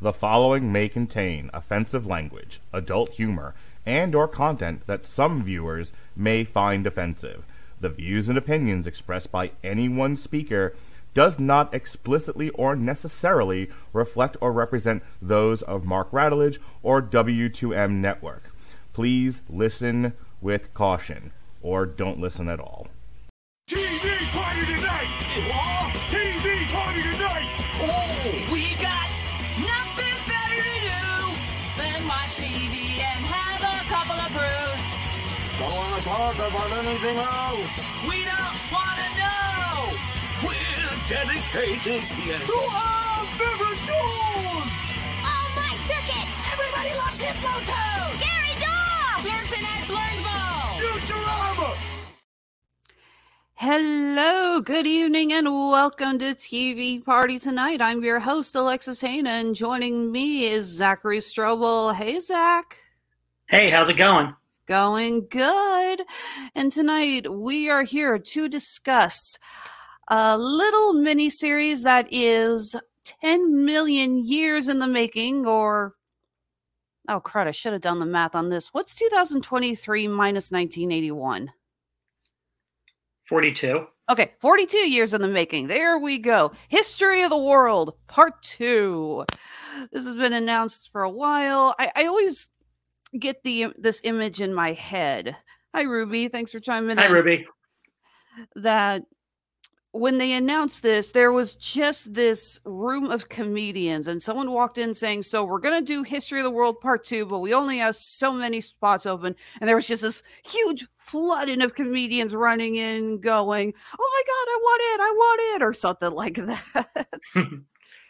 The following may contain offensive language, adult humor, and or content that some viewers may find offensive. The views and opinions expressed by any one speaker does not explicitly or necessarily reflect or represent those of Mark Radulich or W2M Network. Please listen with caution, or don't listen at all. TV party tonight! What? TV party tonight! Oh, we got nothing better to do than watch TV and have a couple of brews. Don't want to talk about anything else. We don't want to know. We're dedicated to our favorite shows! Oh, my circuit! Everybody loves Hippo Toad. Scary dog! Blurson at Blurnsville. Futurama! Hello, good evening, and welcome to TV Party Tonight. I'm your host, Alexis Hayna, and joining me is Zachary Strobel. Hey, Zach. Hey, how's it going? Going good. And tonight we are here to discuss a little mini-series that is 10 million years in the making, or... Oh, crud, I should have done the math on this. What's 2023 minus 1981? 42. Okay, 42 years in the making. There we go. History of the World, Part 2. This has been announced for a while. I always get this image in my head. Hi, Ruby. Thanks for chiming in. Hi, Ruby. That when they announced this, there was just this room of comedians, and someone walked in saying, so we're going to do History of the World Part 2, but we only have so many spots open. And there was just this huge flooding of comedians running in going, oh my God, I want it, or something like that.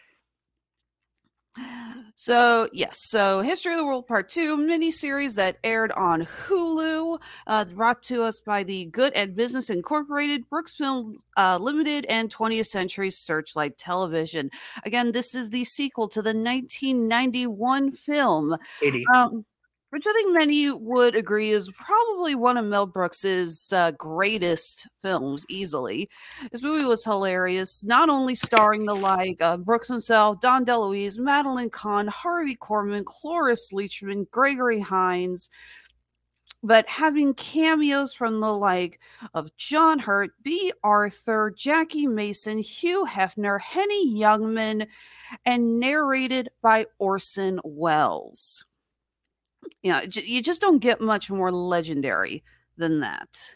So, yes, so History of the World Part 2, miniseries that aired on Hulu, brought to us by the Good and Business Incorporated, Brooks Film Limited, and 20th Century Searchlight Television. Again, this is the sequel to the 1991 film. 80. Which I think many would agree is probably one of Mel Brooks's greatest films, easily. This movie was hilarious, not only starring the Brooks himself, Don DeLuise, Madeline Kahn, Harvey Korman, Cloris Leachman, Gregory Hines, but having cameos from the like of John Hurt, B. Arthur, Jackie Mason, Hugh Hefner, Henny Youngman, and narrated by Orson Welles. Yeah, you just don't get much more legendary than that.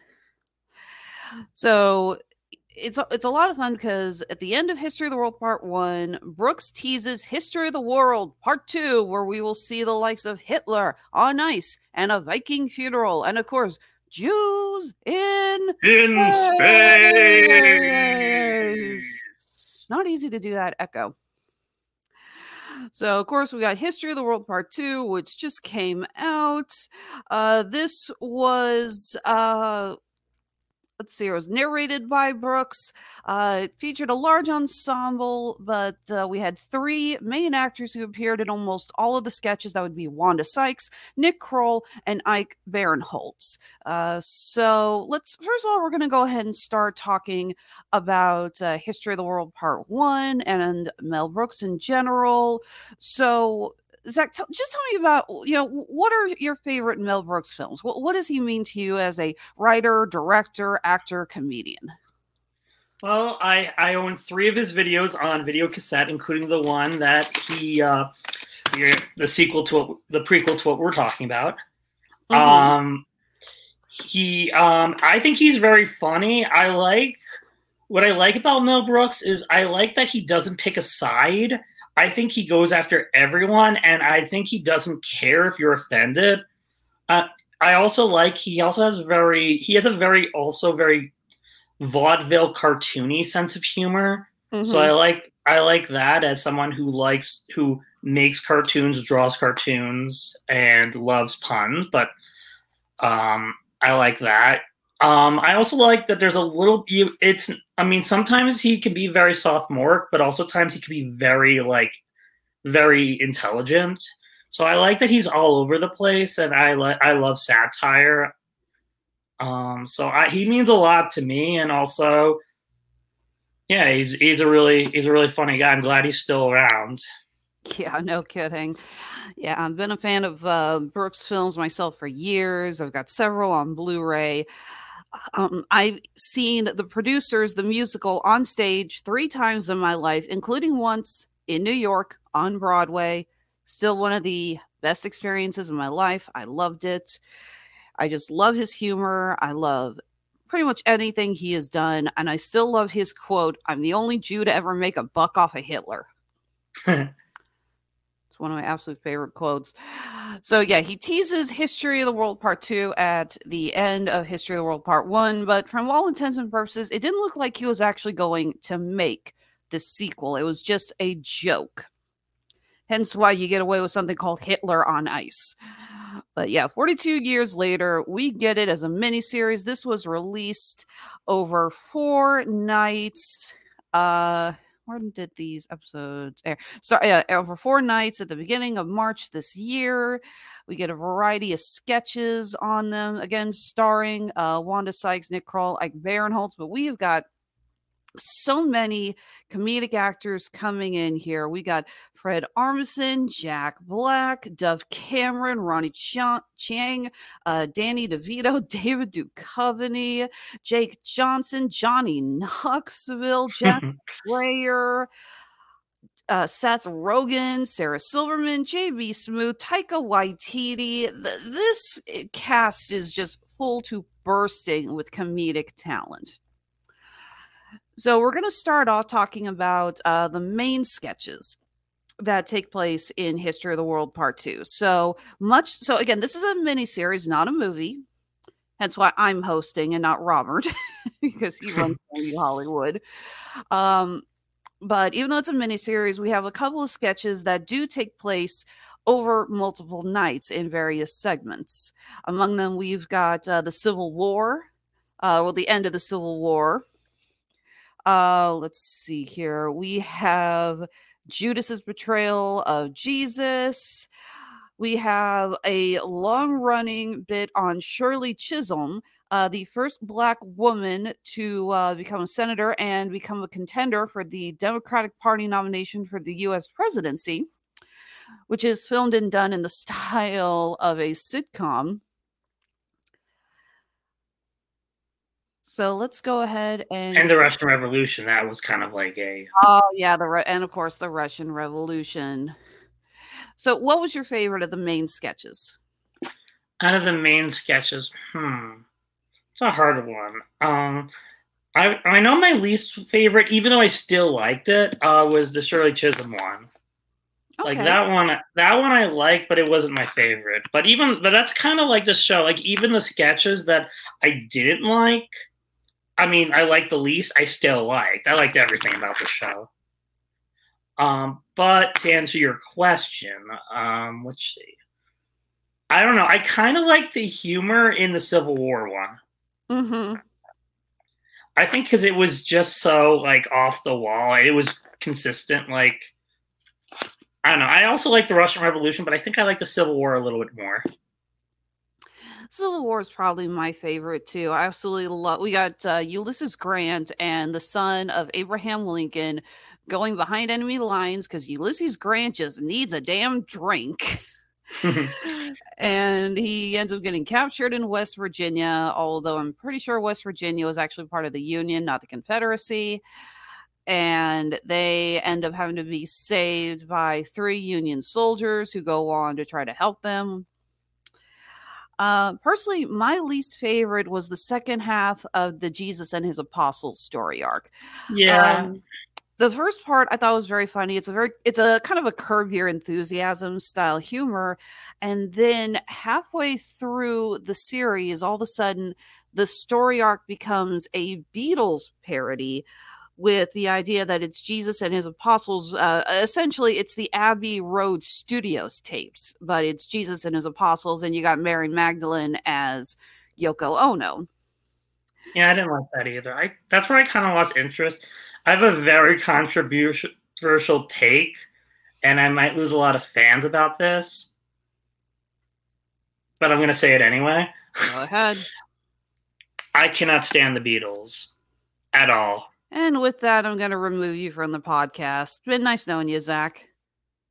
So it's a lot of fun because at the end of History of the World Part 1, Brooks teases History of the World Part 2, where we will see the likes of Hitler on ice and a Viking funeral, and of course, Jews in space. Not easy to do that echo. So, of course, we got History of the World Part 2, which just came out. This was, it was narrated by Brooks. It featured a large ensemble, but we had three main actors who appeared in almost all of the sketches. That would be Wanda Sykes, Nick Kroll, and Ike Barinholtz. So let's, first of all, we're going to go ahead and start talking about History of the World Part 1 and Mel Brooks in general. So Zach, just tell me about, what are your favorite Mel Brooks films? What does he mean to you as a writer, director, actor, comedian? Well, I own 3 of his videos on video cassette, including the one that the sequel to the prequel to what we're talking about. Mm-hmm. I think he's very funny. What I like about Mel Brooks is I like that he doesn't pick a side. I think he goes after everyone, and I think he doesn't care if you're offended. I also like he has a very vaudeville cartoony sense of humor. Mm-hmm. So I like that as someone who makes cartoons, draws cartoons, and loves puns. But I like that. I also like that there's a little. Sometimes he can be very sophomoric, but also times he can be very intelligent. So I like that he's all over the place, and I love satire. He means a lot to me, and also, yeah, he's a really funny guy. I'm glad he's still around. Yeah, no kidding. Yeah, I've been a fan of Brooks films myself for years. I've got several on Blu-ray. I've seen the producers, the musical, on stage 3 times in my life, including once in New York on Broadway. Still one of the best experiences of my life. I loved it. I just love his humor. I love pretty much anything he has done. And I still love his quote, "I'm the only Jew to ever make a buck off of Hitler." It's one of my absolute favorite quotes. So yeah, he teases History of the World Part 2 at the end of History of the World Part 1, but from all intents and purposes, it didn't look like he was actually going to make the sequel. It was just a joke. Hence why you get away with something called Hitler on Ice. But yeah, 42 years later, we get it as a miniseries. This was released over 4 nights. When did these episodes air? So over 4 nights at the beginning of March this year. We get a variety of sketches on them, again starring Wanda Sykes, Nick Kroll, Ike Barinholtz, but we have got so many comedic actors coming in here. We got Fred Armisen, Jack Black, Dove Cameron, Ronnie Chang, Danny DeVito, David Duchovny, Jake Johnson, Johnny Knoxville, Jack Schreier, Seth Rogen, Sarah Silverman, JB Smoot, Taika Waititi. This cast is just full to bursting with comedic talent. So we're going to start off talking about the main sketches that take place in History of the World Part 2. So again, this is a miniseries, not a movie. Hence why I'm hosting and not Robert, because he runs Hollywood. But even though it's a miniseries, we have a couple of sketches that do take place over multiple nights in various segments. Among them, we've got the Civil War, the end of the Civil War. Let's see here. We have Judas's betrayal of Jesus. We have a long-running bit on Shirley Chisholm, the first Black woman to become a senator and become a contender for the Democratic Party nomination for the U.S. presidency, which is filmed and done in the style of a sitcom. So let's go ahead and the Russian Revolution. That was kind of like a and of course the Russian Revolution. So, what was your favorite of the main sketches? Out of the main sketches, it's a hard one. I know my least favorite, even though I still liked it, was the Shirley Chisholm one. Okay. Like that one I liked, but it wasn't my favorite. But that's kind of like the show. Like even the sketches that I didn't like. I mean, I liked the least. I still liked. I liked everything about the show. But to answer your question, let's see. I don't know. I kind of like the humor in the Civil War one. Mm-hmm. I think because it was just so like off the wall. It was consistent. Like I don't know. I also like the Russian Revolution, but I think I like the Civil War a little bit more. Civil War is probably my favorite too. I absolutely love. We got Ulysses Grant and the son of Abraham Lincoln going behind enemy lines because Ulysses Grant just needs a damn drink. And he ends up getting captured in West Virginia, although I'm pretty sure West Virginia was actually part of the Union, not the Confederacy. And they end up having to be saved by 3 Union soldiers who go on to try to help them. Personally, my least favorite was the second half of the Jesus and his apostles story arc. Yeah. The first part I thought was very funny. It's a kind of a Curb Your Enthusiasm style humor. And then halfway through the series, all of a sudden, the story arc becomes a Beatles parody with the idea that it's Jesus and his apostles. Essentially, it's the Abbey Road Studios tapes, but it's Jesus and his apostles, and you got Mary Magdalene as Yoko Ono. Yeah, I didn't like that either. That's where I kind of lost interest. I have a very controversial take, and I might lose a lot of fans about this, but I'm going to say it anyway. Go ahead. I cannot stand the Beatles at all. And with that, I'm going to remove you from the podcast. Been nice knowing you, Zach.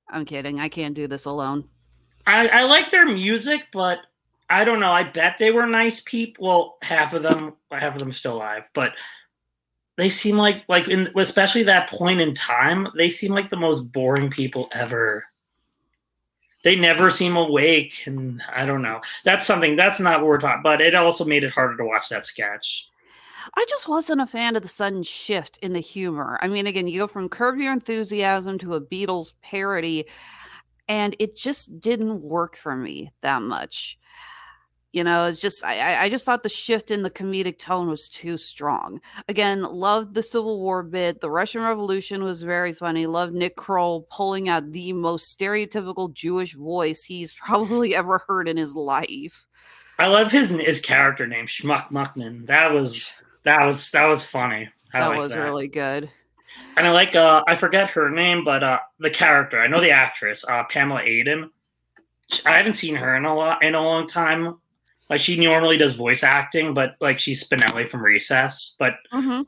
I'm kidding. I can't do this alone. I like their music, but I don't know. I bet they were nice people. Well, half of them still alive, but they seem especially that point in time, they seem like the most boring people ever. They never seem awake, and I don't know. That's not what we're talking. But it also made it harder to watch that sketch. I just wasn't a fan of the sudden shift in the humor. I mean, again, you go from Curb Your Enthusiasm to a Beatles parody, and it just didn't work for me that much. It's just I just thought the shift in the comedic tone was too strong. Again, loved the Civil War bit. The Russian Revolution was very funny. Loved Nick Kroll pulling out the most stereotypical Jewish voice he's probably ever heard in his life. I love his character name, Schmuck Muckman. That was funny. That was really good. And I like I forget her name, but the character, I know the actress, Pamela Aden. I haven't seen her in a long time. Like, she normally does voice acting, but like, she's Spinelli from Recess. But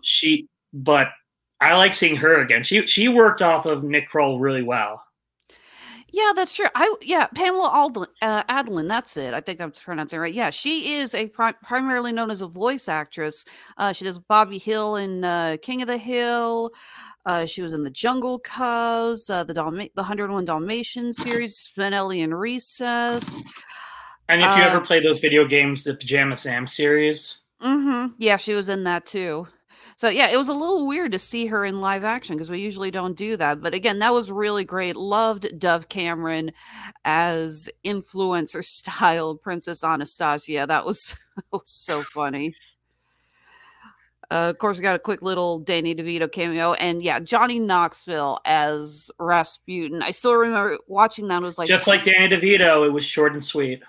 but I like seeing her again. She worked off of Nick Kroll really well. Yeah, that's true. Pamela Adlin, that's it. I think I'm pronouncing it right. Yeah, she is primarily known as a voice actress. She does Bobby Hill in King of the Hill. She was in the Jungle Cubs, the 101 Dalmatians series, Spinelli in Recess. And if you ever play those video games, the Pajama Sam series. Yeah, she was in that too. So yeah, it was a little weird to see her in live action because we usually don't do that. But again, that was really great. Loved Dove Cameron as influencer style Princess Anastasia. That was so funny. Of course, we got a quick little Danny DeVito cameo, and yeah, Johnny Knoxville as Rasputin. I still remember watching that. It was like, just like Danny DeVito, it was short and sweet.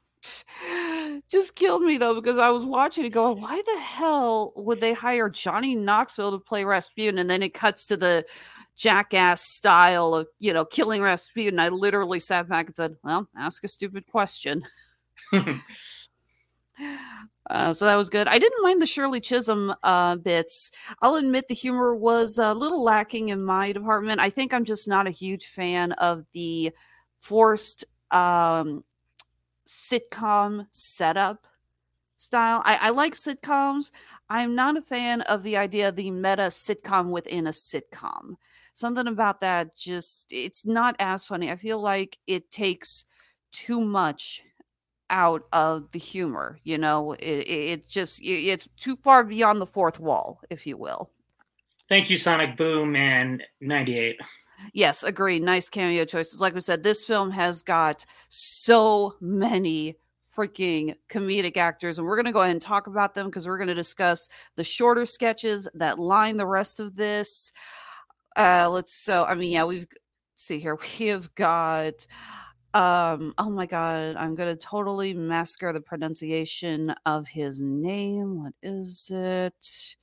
Just killed me though, because I was watching it going, why the hell would they hire Johnny Knoxville to play Rasputin? And then it cuts to the Jackass style of, killing Rasputin. I literally sat back and said, well, ask a stupid question. So that was good. I didn't mind the Shirley Chisholm bits. I'll admit the humor was a little lacking in my department. I think I'm just not a huge fan of the forced sitcom setup style. I like sitcoms. I'm not a fan of the idea of the meta sitcom within a sitcom. Something about that it's not as funny. I feel like it takes too much out of the humor. It's too far beyond the fourth wall, if you will. Thank you, Sonic Boom and 98. Yes, agreed. Nice cameo choices. Like we said, this film has got so many freaking comedic actors, and we're going to go ahead and talk about them because we're going to discuss the shorter sketches that line the rest of this. We've see here. We have got oh my god, I'm going to totally massacre the pronunciation of his name. What is it?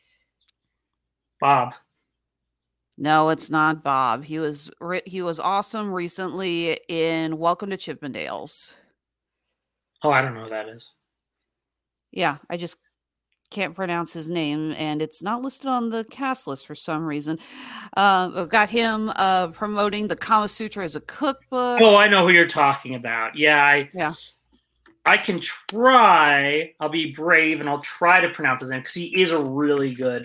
Bob. No, it's not Bob. He was awesome recently in Welcome to Chippendales. Oh, I don't know who that is. Yeah, I just can't pronounce his name, and it's not listed on the cast list for some reason. We've got him promoting the Kama Sutra as a cookbook. Oh, I know who you're talking about. Yeah. I can try. I'll be brave, and I'll try to pronounce his name because he is a really good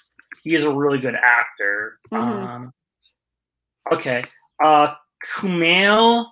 actor. Mm-hmm. Okay. Kumail.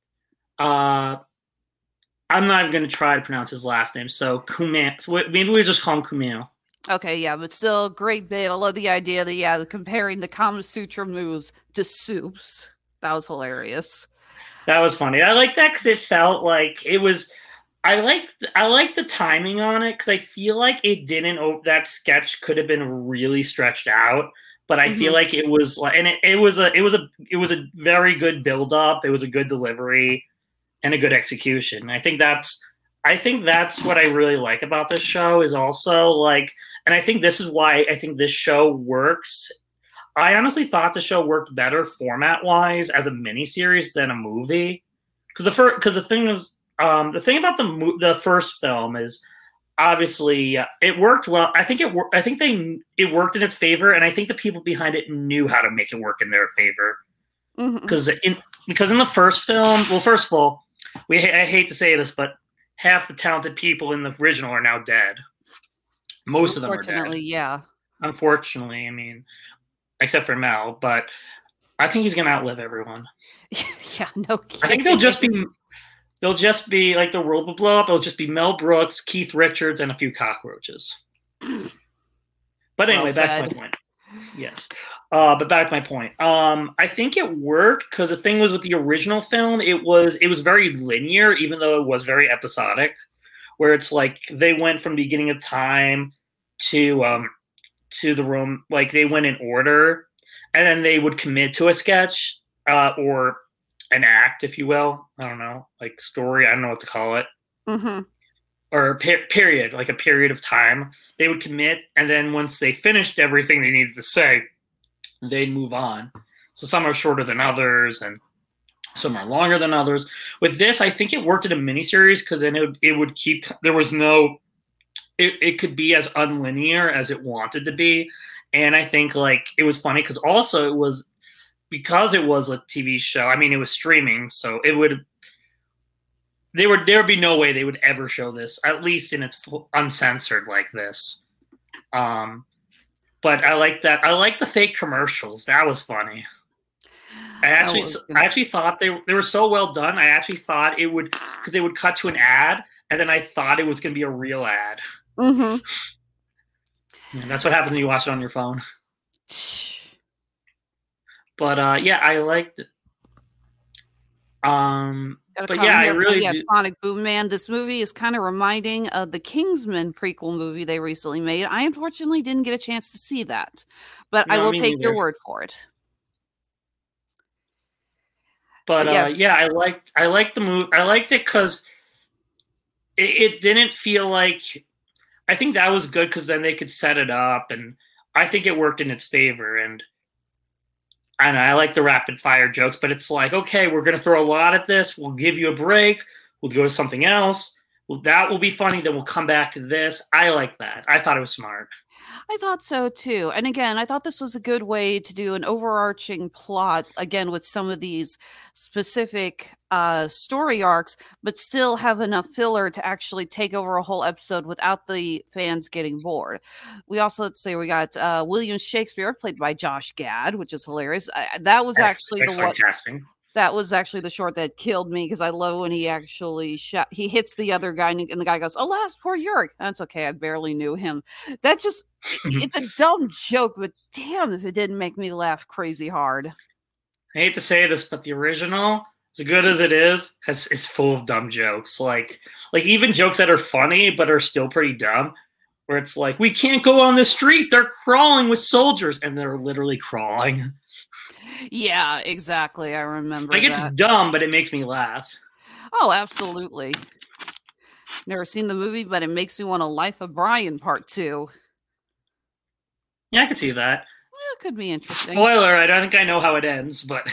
I'm not even going to try to pronounce his last name. So Kumail. So maybe we just call him Kumail. Okay, yeah, but still great bit. I love the idea that comparing the Kama Sutra moves to soups. That was hilarious. That was funny. I like that because it felt like it was. I like the timing on it because I feel like it didn't. That sketch could have been really stretched out, but I feel like it was like, and it was a very good build up. It was a good delivery and a good execution. I think that's what I really like about this show is also like, and I think this is why I think this show works. I honestly thought the show worked better format wise as a miniseries than a movie because the thing is. The thing about the first film is obviously it worked well. I think it worked in its favor, and I think the people behind it knew how to make it work in their favor. because in the first film, well, first of all, I hate to say this, but half the talented people in the original are now dead. Most of them are dead. Unfortunately, yeah. Unfortunately, I mean, except for Mel, but I think he's gonna outlive everyone. Yeah, no kidding. I think they'll just be like the world will blow up. It'll just be Mel Brooks, Keith Richards, and a few cockroaches. But anyway, back to my point. Yes. But back to my point. I think it worked because the thing was with the original film, it was very linear, even though it was very episodic, where it's like they went from beginning of time to the room, like they went in order, and then they would commit to a sketch or an act, if you will. I don't know, like story. I don't know what to call it. Mm-hmm. Or a period, like a period of time. They would commit, and then once they finished everything they needed to say, they'd move on. So some are shorter than others, and some are longer than others. With this, I think it worked in a miniseries because then it would keep. There was no. It could be as unlinear as it wanted to be, and I think like it was funny because also it was because it was a TV show. I mean, it was streaming, so it would. There would be no way they would ever show this, at least in its uncensored like this. But I like that. I like the fake commercials. That was funny. I actually thought they were so well done. I actually thought it would, because they would cut to an ad, and then I thought it was going to be a real ad. Mm-hmm. And that's what happens when you watch it on your phone. But yeah, I liked it. But yeah, I really do. Sonic Boom Man. This movie is kind of reminding of the Kingsman prequel movie they recently made. I unfortunately didn't get a chance to see that, but I will take your word for it. But yeah, I liked the movie. I liked it because it didn't feel like. I think that was good because then they could set it up, and I think it worked in its favor. And I like the rapid fire jokes, but it's like, okay, we're going to throw a lot at this. We'll give you a break. We'll go to something else. Well, that will be funny. Then we'll come back to this. I like that. I thought it was smart. I thought so too. And again, I thought this was a good way to do an overarching plot, again, with some of these specific story arcs, but still have enough filler to actually take over a whole episode without the fans getting bored. We also, let's say we got William Shakespeare, played by Josh Gad, which is hilarious. That was actually the one. Casting. That was actually the short that killed me because I love when he actually he hits the other guy and the guy goes, "Alas, poor Yorick." That's okay. I barely knew him. That just, it's a dumb joke, but damn if it didn't make me laugh crazy hard. I hate to say this, but the original, as good as it is full of dumb jokes. Like even jokes that are funny but are still pretty dumb. Where it's like, we can't go on the street. They're crawling with soldiers, and they're literally crawling. Yeah, exactly. I remember. Like, it's dumb, but it makes me laugh. Oh, absolutely. Never seen the movie, but it makes me want a Life of Brian Part 2. Yeah, I could see that. Yeah, it could be interesting. Spoiler, I don't think I know how it ends, but...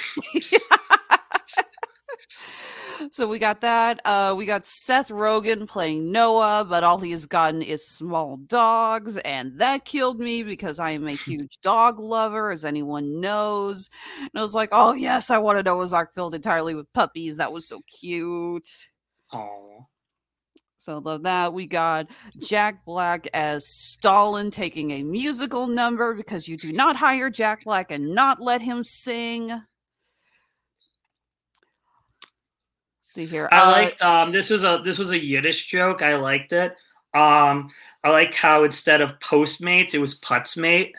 So we got that. We got Seth Rogen playing Noah, but all he has gotten is small dogs, and that killed me because I am a huge dog lover, as anyone knows. And I was like, oh yes, I want to know was Ark filled entirely with puppies. That was so cute. Oh. So love that. We got Jack Black as Stalin taking a musical number because you do not hire Jack Black and not let him sing. See here. I liked this was a Yiddish joke. I liked it. I like how instead of Postmates, it was Putzmates.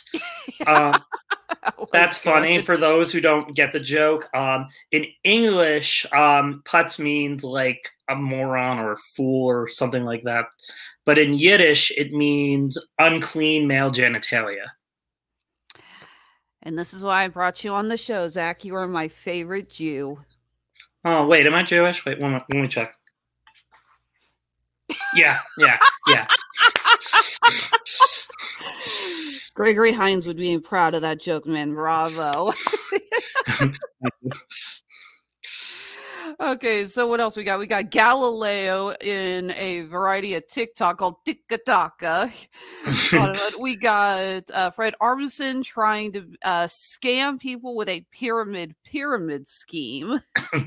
That's funny for those who don't get the joke. In English, Putz means like a moron or a fool or something like that. But in Yiddish, it means unclean male genitalia. And this is why I brought you on the show, Zach. You are my favorite Jew. Oh, wait, am I Jewish? Wait, let me check. Yeah. Gregory Hines would be proud of that joke, man. Bravo. Okay, so what else we got? We got Galileo in a variety of TikTok called Tikka Taka. We got Fred Armisen trying to scam people with a pyramid scheme.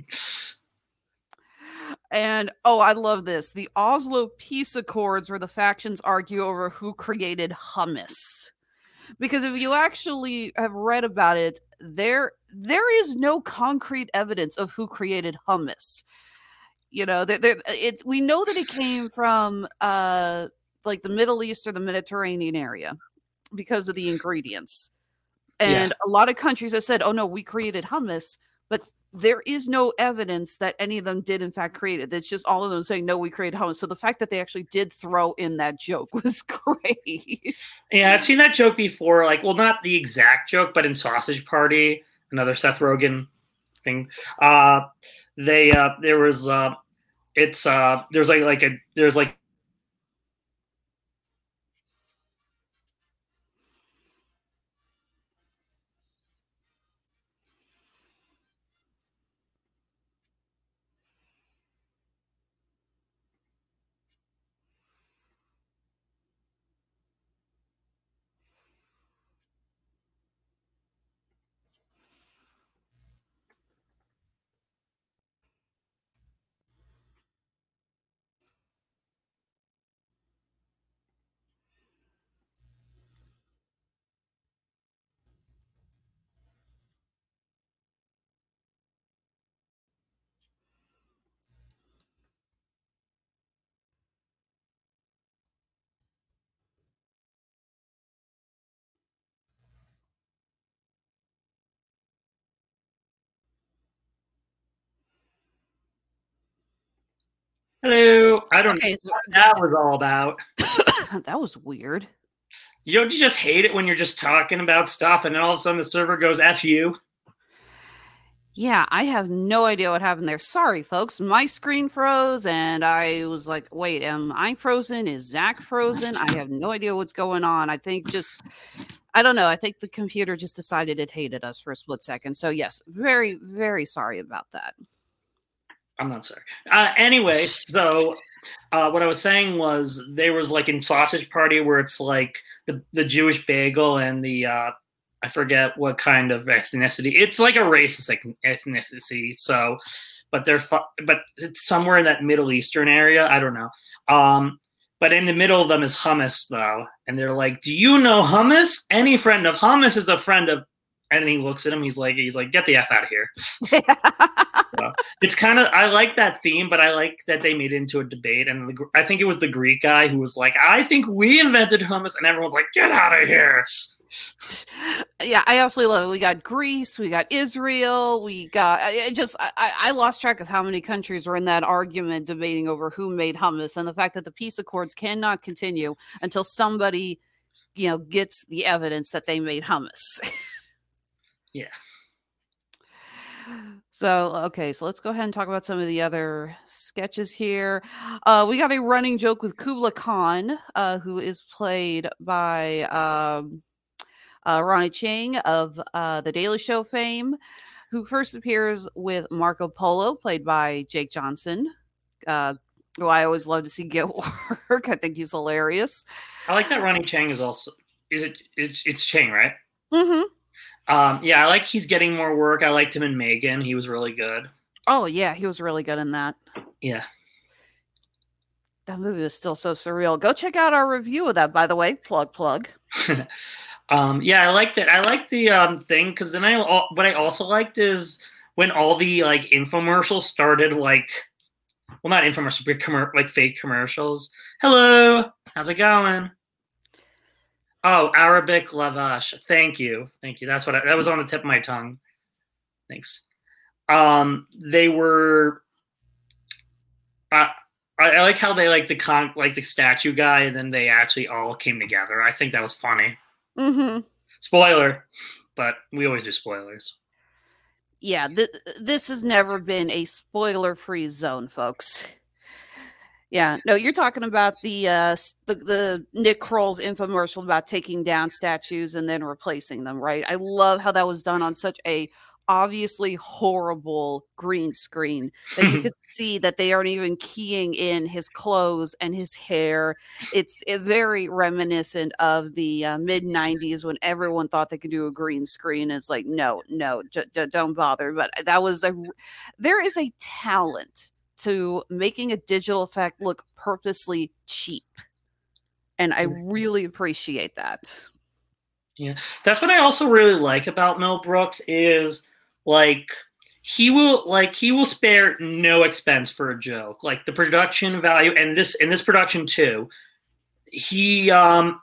And I love this. The Oslo Peace Accords, where the factions argue over who created hummus. Because if you actually have read about it, there is no concrete evidence of who created hummus. You know, we know that it came from like the Middle East or the Mediterranean area because of the ingredients. And a lot of countries have said, "Oh no, we created hummus," but there is no evidence that any of them did in fact create it. It's just all of them saying, "No, we created hummus." So the fact that they actually did throw in that joke was great. Yeah, I've seen that joke before. Like, well, not the exact joke, but in Sausage Party, another Seth Rogen thing. There's like hello. I don't know what that was all about. That was weird. Don't you just hate it when you're just talking about stuff and then all of a sudden the server goes F you? Yeah, I have no idea what happened there. Sorry, folks. My screen froze and I was like, wait, am I frozen? Is Zach frozen? I have no idea what's going on. I think I don't know. I think the computer just decided it hated us for a split second. So yes, very, very sorry about that. I'm not sorry. Anyway, so what I was saying was there was like in Sausage Party where it's like the Jewish bagel and the I forget what kind of ethnicity. It's like a racist ethnicity. So, but it's somewhere in that Middle Eastern area. I don't know. But in the middle of them is hummus though, and they're like, "Do you know hummus? Any friend of hummus is a friend of." And he looks at him. He's like, "Get the F out of here." So, it's kind of, I like that theme, but I like that they made it into a debate. And I think it was the Greek guy who was like, "I think we invented hummus," and everyone's like, "Get out of here." Yeah, I absolutely love it. We got Greece, we got Israel, we got I lost track of how many countries were in that argument debating over who made hummus, and the fact that the peace accords cannot continue until somebody, gets the evidence that they made hummus. Yeah. So, okay, so let's go ahead and talk about some of the other sketches here. We got a running joke with Kubla Khan, who is played by Ronnie Chang of The Daily Show fame, who first appears with Marco Polo, played by Jake Johnson, who I always love to see get work. I think he's hilarious. I like that Ronnie Chang is also, it's Chang, right? Mm-hmm. Yeah, I like he's getting more work. I liked him in Megan. He was really good. Oh, yeah, he was really good in that. Yeah. That movie was still so surreal. Go check out our review of that, by the way. Plug. Yeah, I liked it. I liked the thing because then what I also liked is when all the like infomercials started, like, well, not infomercials, but like fake commercials. Hello, how's it going? Oh, Arabic lavash. Thank you. That was on the tip of my tongue. Thanks. They were. I like how they like the statue guy, and then they actually all came together. I think that was funny. Mm-hmm. Spoiler, but we always do spoilers. Yeah, this has never been a spoiler-free zone, folks. Yeah, no, you're talking about the Nick Kroll's infomercial about taking down statues and then replacing them, right? I love how that was done on such a obviously horrible green screen that you could see that they aren't even keying in his clothes and his hair. It's very reminiscent of the mid 90s when everyone thought they could do a green screen. It's like, no, don't bother. But there is a talent to making a digital effect look purposely cheap. And I really appreciate that. Yeah, that's what I also really like about Mel Brooks is he will spare no expense for a joke. Like the production value, and this production too, he will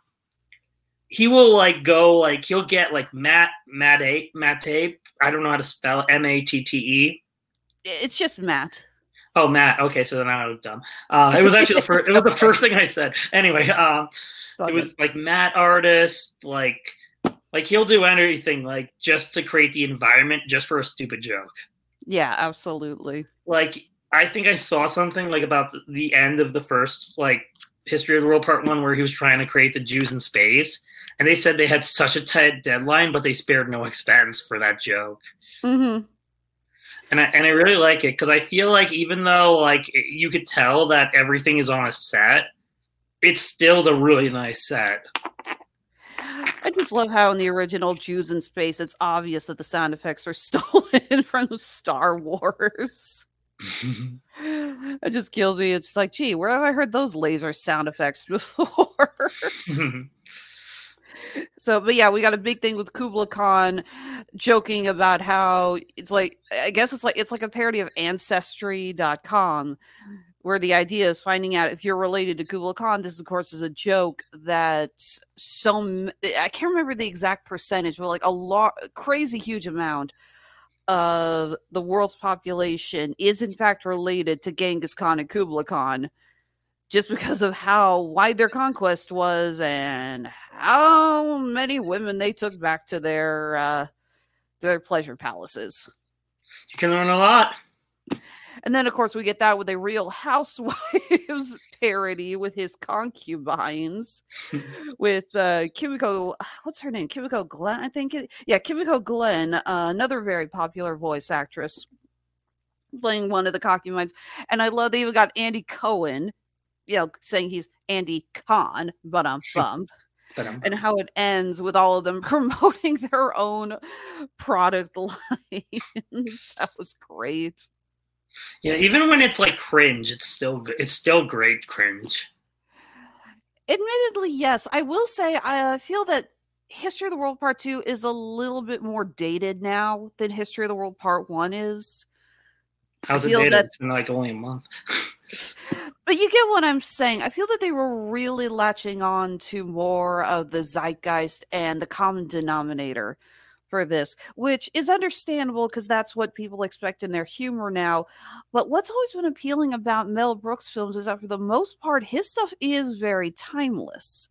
he'll get Matt Tape. I don't know how to spell it, Matte. It's just Matt. Oh, Matt. Okay, so then I was dumb. It was actually it was the first thing I said. Anyway, it was Matt artist, he'll do anything just to create the environment just for a stupid joke. Yeah, absolutely. I think I saw something about the end of the first History of the World Part 1 where he was trying to create the Jews in space, and they said they had such a tight deadline, but they spared no expense for that joke. Mm-hmm. And I really like it because I feel even though you could tell that everything is on a set, it's still a really nice set. I just love how in the original Jews in Space, it's obvious that the sound effects are stolen from Star Wars. It just kills me. It's like, gee, where have I heard those laser sound effects before? So, but yeah, we got a big thing with Kubla Khan joking about how it's I guess it's like a parody of Ancestry.com, where the idea is finding out if you're related to Kubla Khan. This, of course, is a joke that I can't remember the exact percentage, but a crazy huge amount of the world's population is in fact related to Genghis Khan and Kubla Khan, just because of how wide their conquest was and how many women they took back to their pleasure palaces. You can learn a lot. And then, of course, we get that with a Real Housewives parody with his concubines, with Kimiko. What's her name? Kimiko Glenn, I think. Kimiko Glenn, another very popular voice actress, playing one of the concubines. And I love they even got Andy Cohen, saying he's Andy Khan, but I'm bummed. And how it ends with all of them promoting their own product lines. That was great. Yeah, even when it's cringe, it's still great cringe. Admittedly, yes. I will say I feel that History of the World Part 2 is a little bit more dated now than History of the World Part 1 is. How's it dated? It's been only a month. But you get what I'm saying. I feel that they were really latching on to more of the zeitgeist and the common denominator for this, which is understandable because that's what people expect in their humor now. But what's always been appealing about Mel Brooks films is that for the most part, his stuff is very timeless.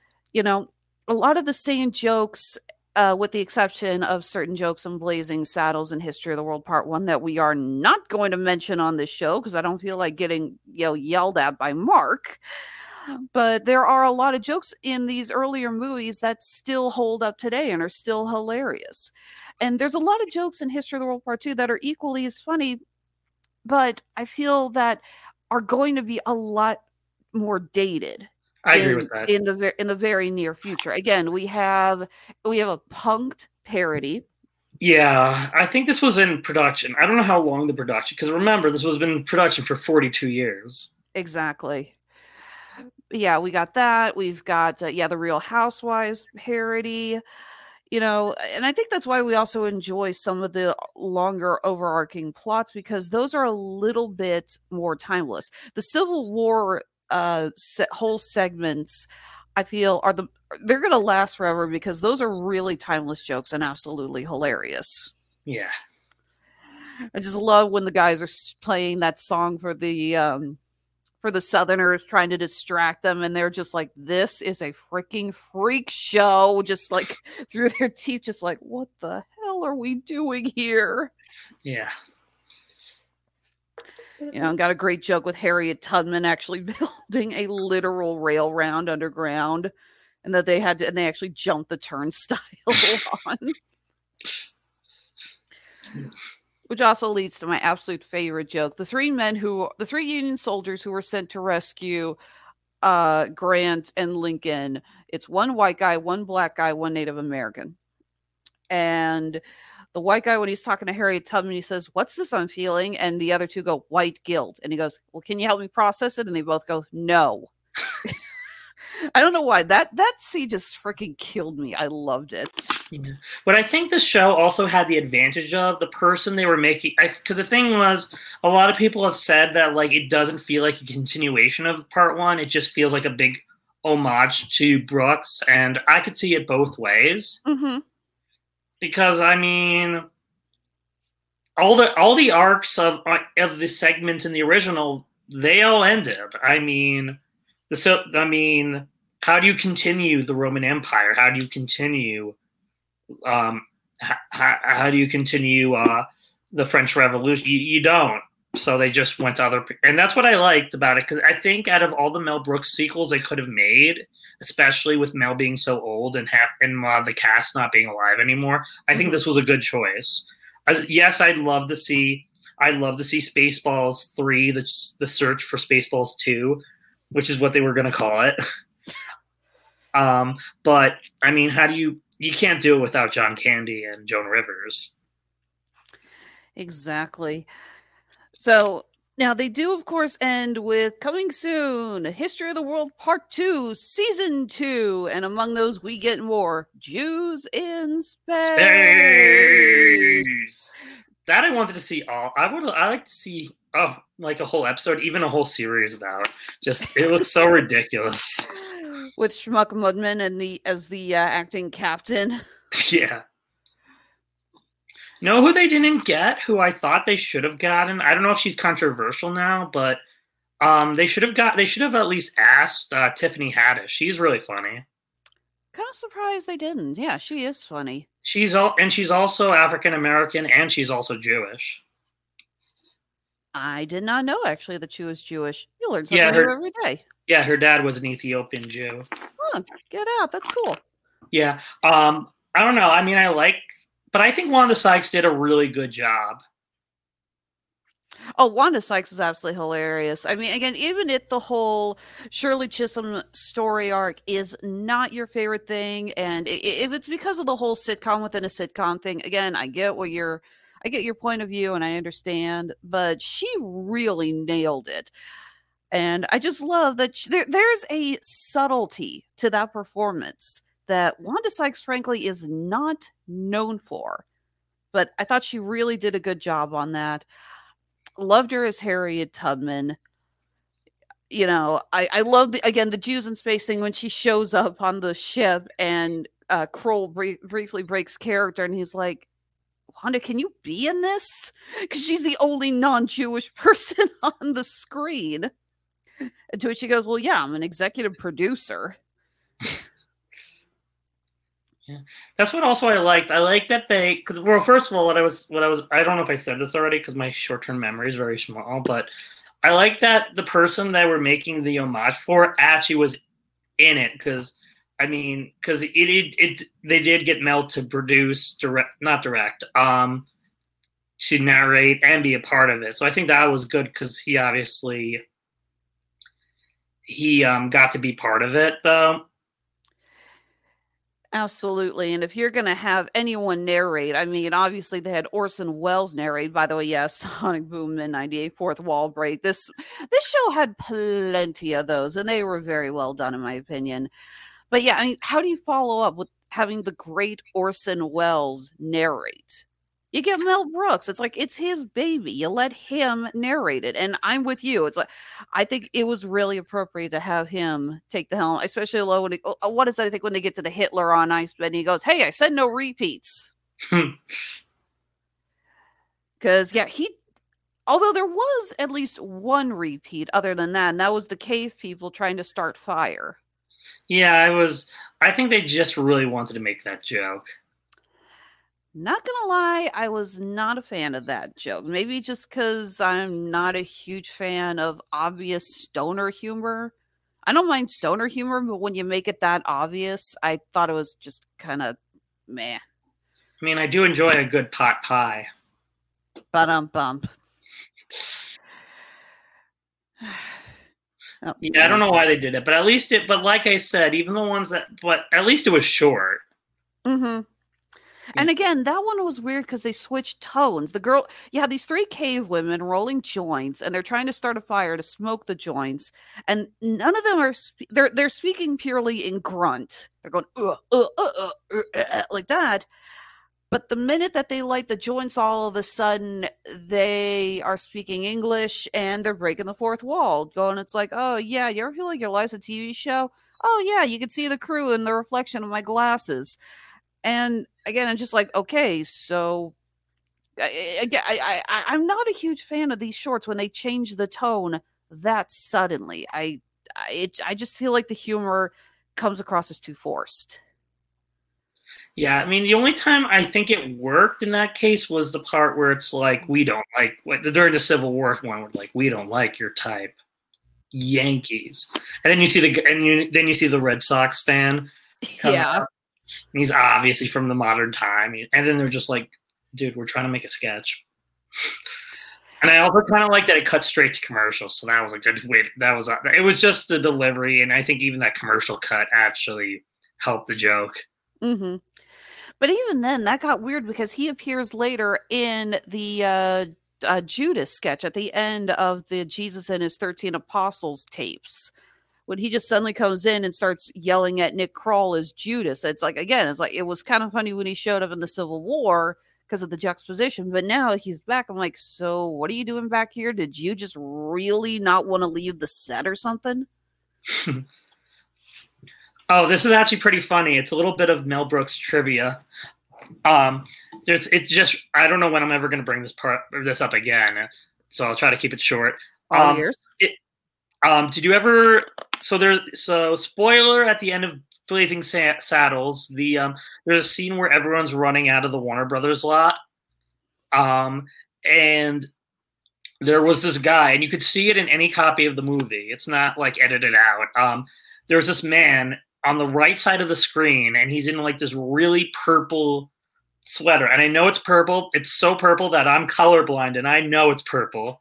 A lot of the same jokes, with the exception of certain jokes on Blazing Saddles and History of the World Part 1 that we are not going to mention on this show because I don't feel like getting yelled at by Mark. But there are a lot of jokes in these earlier movies that still hold up today and are still hilarious. And there's a lot of jokes in History of the World Part 2 that are equally as funny, but I feel that are going to be a lot more dated. I agree with that. In the very near future. Again, we have a punked parody. Yeah, I think this was in production. I don't know how long the production, because remember, this was in production for 42 years. Exactly. Yeah, we got that. We've got the Real Housewives parody. And I think that's why we also enjoy some of the longer overarching plots, because those are a little bit more timeless. The Civil War whole segments, I feel, they're going to last forever because those are really timeless jokes and absolutely hilarious. Yeah. I just love when the guys are playing that song for the Southerners, trying to distract them, and they're just like, this is a freaking freak show, just through their teeth, just what the hell are we doing here? Yeah. Got a great joke with Harriet Tubman actually building a literal railroad underground, and that they actually jumped the turnstile on. Which also leads to my absolute favorite joke. The three Union soldiers who were sent to rescue Grant and Lincoln. It's one white guy, one black guy, one Native American. And the white guy, when he's talking to Harriet Tubman, he says, "What's this I'm feeling?" And the other two go, "White guilt." And he goes, "Well, can you help me process it?" And they both go, "No." I don't know why. That scene just freaking killed me. I loved it. Yeah. But I think the show also had the advantage of the person they were making. Because the thing was, a lot of people have said that like it doesn't feel like a continuation of part one. It just feels like a big homage to Brooks, and I could see it both ways. Mm-hmm. Because I mean, all the arcs of the segments in the original, they all ended. I mean, how do you continue the Roman Empire? How do you continue? How do you continue the French Revolution? You don't. So they just went to other, and that's what I liked about it, because I think out of all the Mel Brooks sequels they could have made, especially with Mel being so old and the cast not being alive anymore, I think this was a good choice. Yes, I'd love to see Spaceballs 3, the search for Spaceballs 2, which is what they were going to call it. But I mean, you can't do it without John Candy and Joan Rivers. Exactly. So now they do, of course, end with coming soon, History of the World Part 2, Season 2. And among those, we get more Jews in space. That I wanted to see all. I like to see like a whole episode, even a whole series about. Just it looks so ridiculous. With Schmuck Mudman as the acting captain. Yeah. Know who they didn't get? Who I thought they should have gotten? I don't know if she's controversial now, but they should have at least asked Tiffany Haddish. She's really funny. Kind of surprised they didn't. Yeah, she is funny. She's also African American, and she's also Jewish. I did not know actually that she was Jewish. You learn something new every day. Yeah, her dad was an Ethiopian Jew. Huh, get out. That's cool. Yeah. I don't know. I mean, but I think Wanda Sykes did a really good job. Oh, Wanda Sykes is absolutely hilarious. I mean, again, even if the whole Shirley Chisholm story arc is not your favorite thing, and if it's because of the whole sitcom within a sitcom thing, again, I get your point of view and I understand, but she really nailed it. And I just love that there's a subtlety to that performance that Wanda Sykes, frankly, is not known for. But I thought she really did a good job on that. Loved her as Harriet Tubman. You know, I love, the Jews in space thing when she shows up on the ship and Kroll briefly breaks character and he's like, "Wanda, can you be in this?" Because she's the only non-Jewish person on the screen. And to which she goes, "Well, yeah, I'm an executive producer." Yeah, that's what also I liked. I liked that first of all, I don't know if I said this already because my short-term memory is very small, but I like that the person that we're making the homage for actually was in it, because they did get Mel to produce, to narrate and be a part of it. So I think that was good because he obviously got to be part of it though. Absolutely. And if you're going to have anyone narrate, I mean, obviously they had Orson Welles narrate. By the way, yes, Sonic Boom in 98, Fourth Wall Break. This show had plenty of those, and they were very well done, in my opinion. But yeah, I mean, how do you follow up with having the great Orson Welles narrate? You get Mel Brooks. It's like, it's his baby. You let him narrate it. And I'm with you. It's like, I think it was really appropriate to have him take the helm, especially when what is that? I think when they get to the Hitler on Ice bed and he goes, "Hey, I said no repeats." Because, yeah, although there was at least one repeat other than that, and that was the cave people trying to start fire. Yeah, I think they just really wanted to make that joke. Not gonna lie, I was not a fan of that joke. Maybe just because I'm not a huge fan of obvious stoner humor. I don't mind stoner humor, but when you make it that obvious, I thought it was just kind of meh. I mean, I do enjoy a good pot pie. Bump. Oh, Yeah, I don't know why they did it, but at least but like I said, even the ones but at least it was short. Mm-hmm. And again, that one was weird because they switched tones. You have these 3 cave women rolling joints, and they're trying to start a fire to smoke the joints, and none of them are. They're speaking purely in grunt. They're going like that. But the minute that they light the joints, all of a sudden they are speaking English and they're breaking the fourth wall. Going, it's like, oh yeah, you ever feel like your life's a TV show? Oh yeah, you can see the crew in the reflection of my glasses. And again, I'm just like, okay, so I'm not a huge fan of these shorts when they change the tone that suddenly. I just feel like the humor comes across as too forced. Yeah, I mean, the only time I think it worked in that case was the part where it's like, we don't like, during the Civil War one, we're like, we don't like your type, Yankees. And then you see the Red Sox fan. Yeah. He's obviously from the modern time. And then they're just like, dude, we're trying to make a sketch. And I also kind of like that it cut straight to commercials. So that was a good way. It was just the delivery. And I think even that commercial cut actually helped the joke. Mm-hmm. But even then, that got weird because he appears later in the Judas sketch at the end of the Jesus and his 13 Apostles tapes. When he just suddenly comes in and starts yelling at Nick Kroll as Judas. It's like, again, it was kind of funny when he showed up in the Civil War because of the juxtaposition. But now he's back. I'm like, so what are you doing back here? Did you just really not want to leave the set or something? Oh, this is actually pretty funny. It's a little bit of Mel Brooks trivia. I don't know when I'm ever going to bring this up again, so I'll try to keep it short. Years. Did you ever? So spoiler at the end of Blazing Saddles, there's a scene where everyone's running out of the Warner Brothers lot, and there was this guy, and you could see it in any copy of the movie. It's not like edited out. There's this man on the right side of the screen, and he's in like this really purple sweater. And I know it's purple. It's so purple that I'm colorblind, and I know it's purple.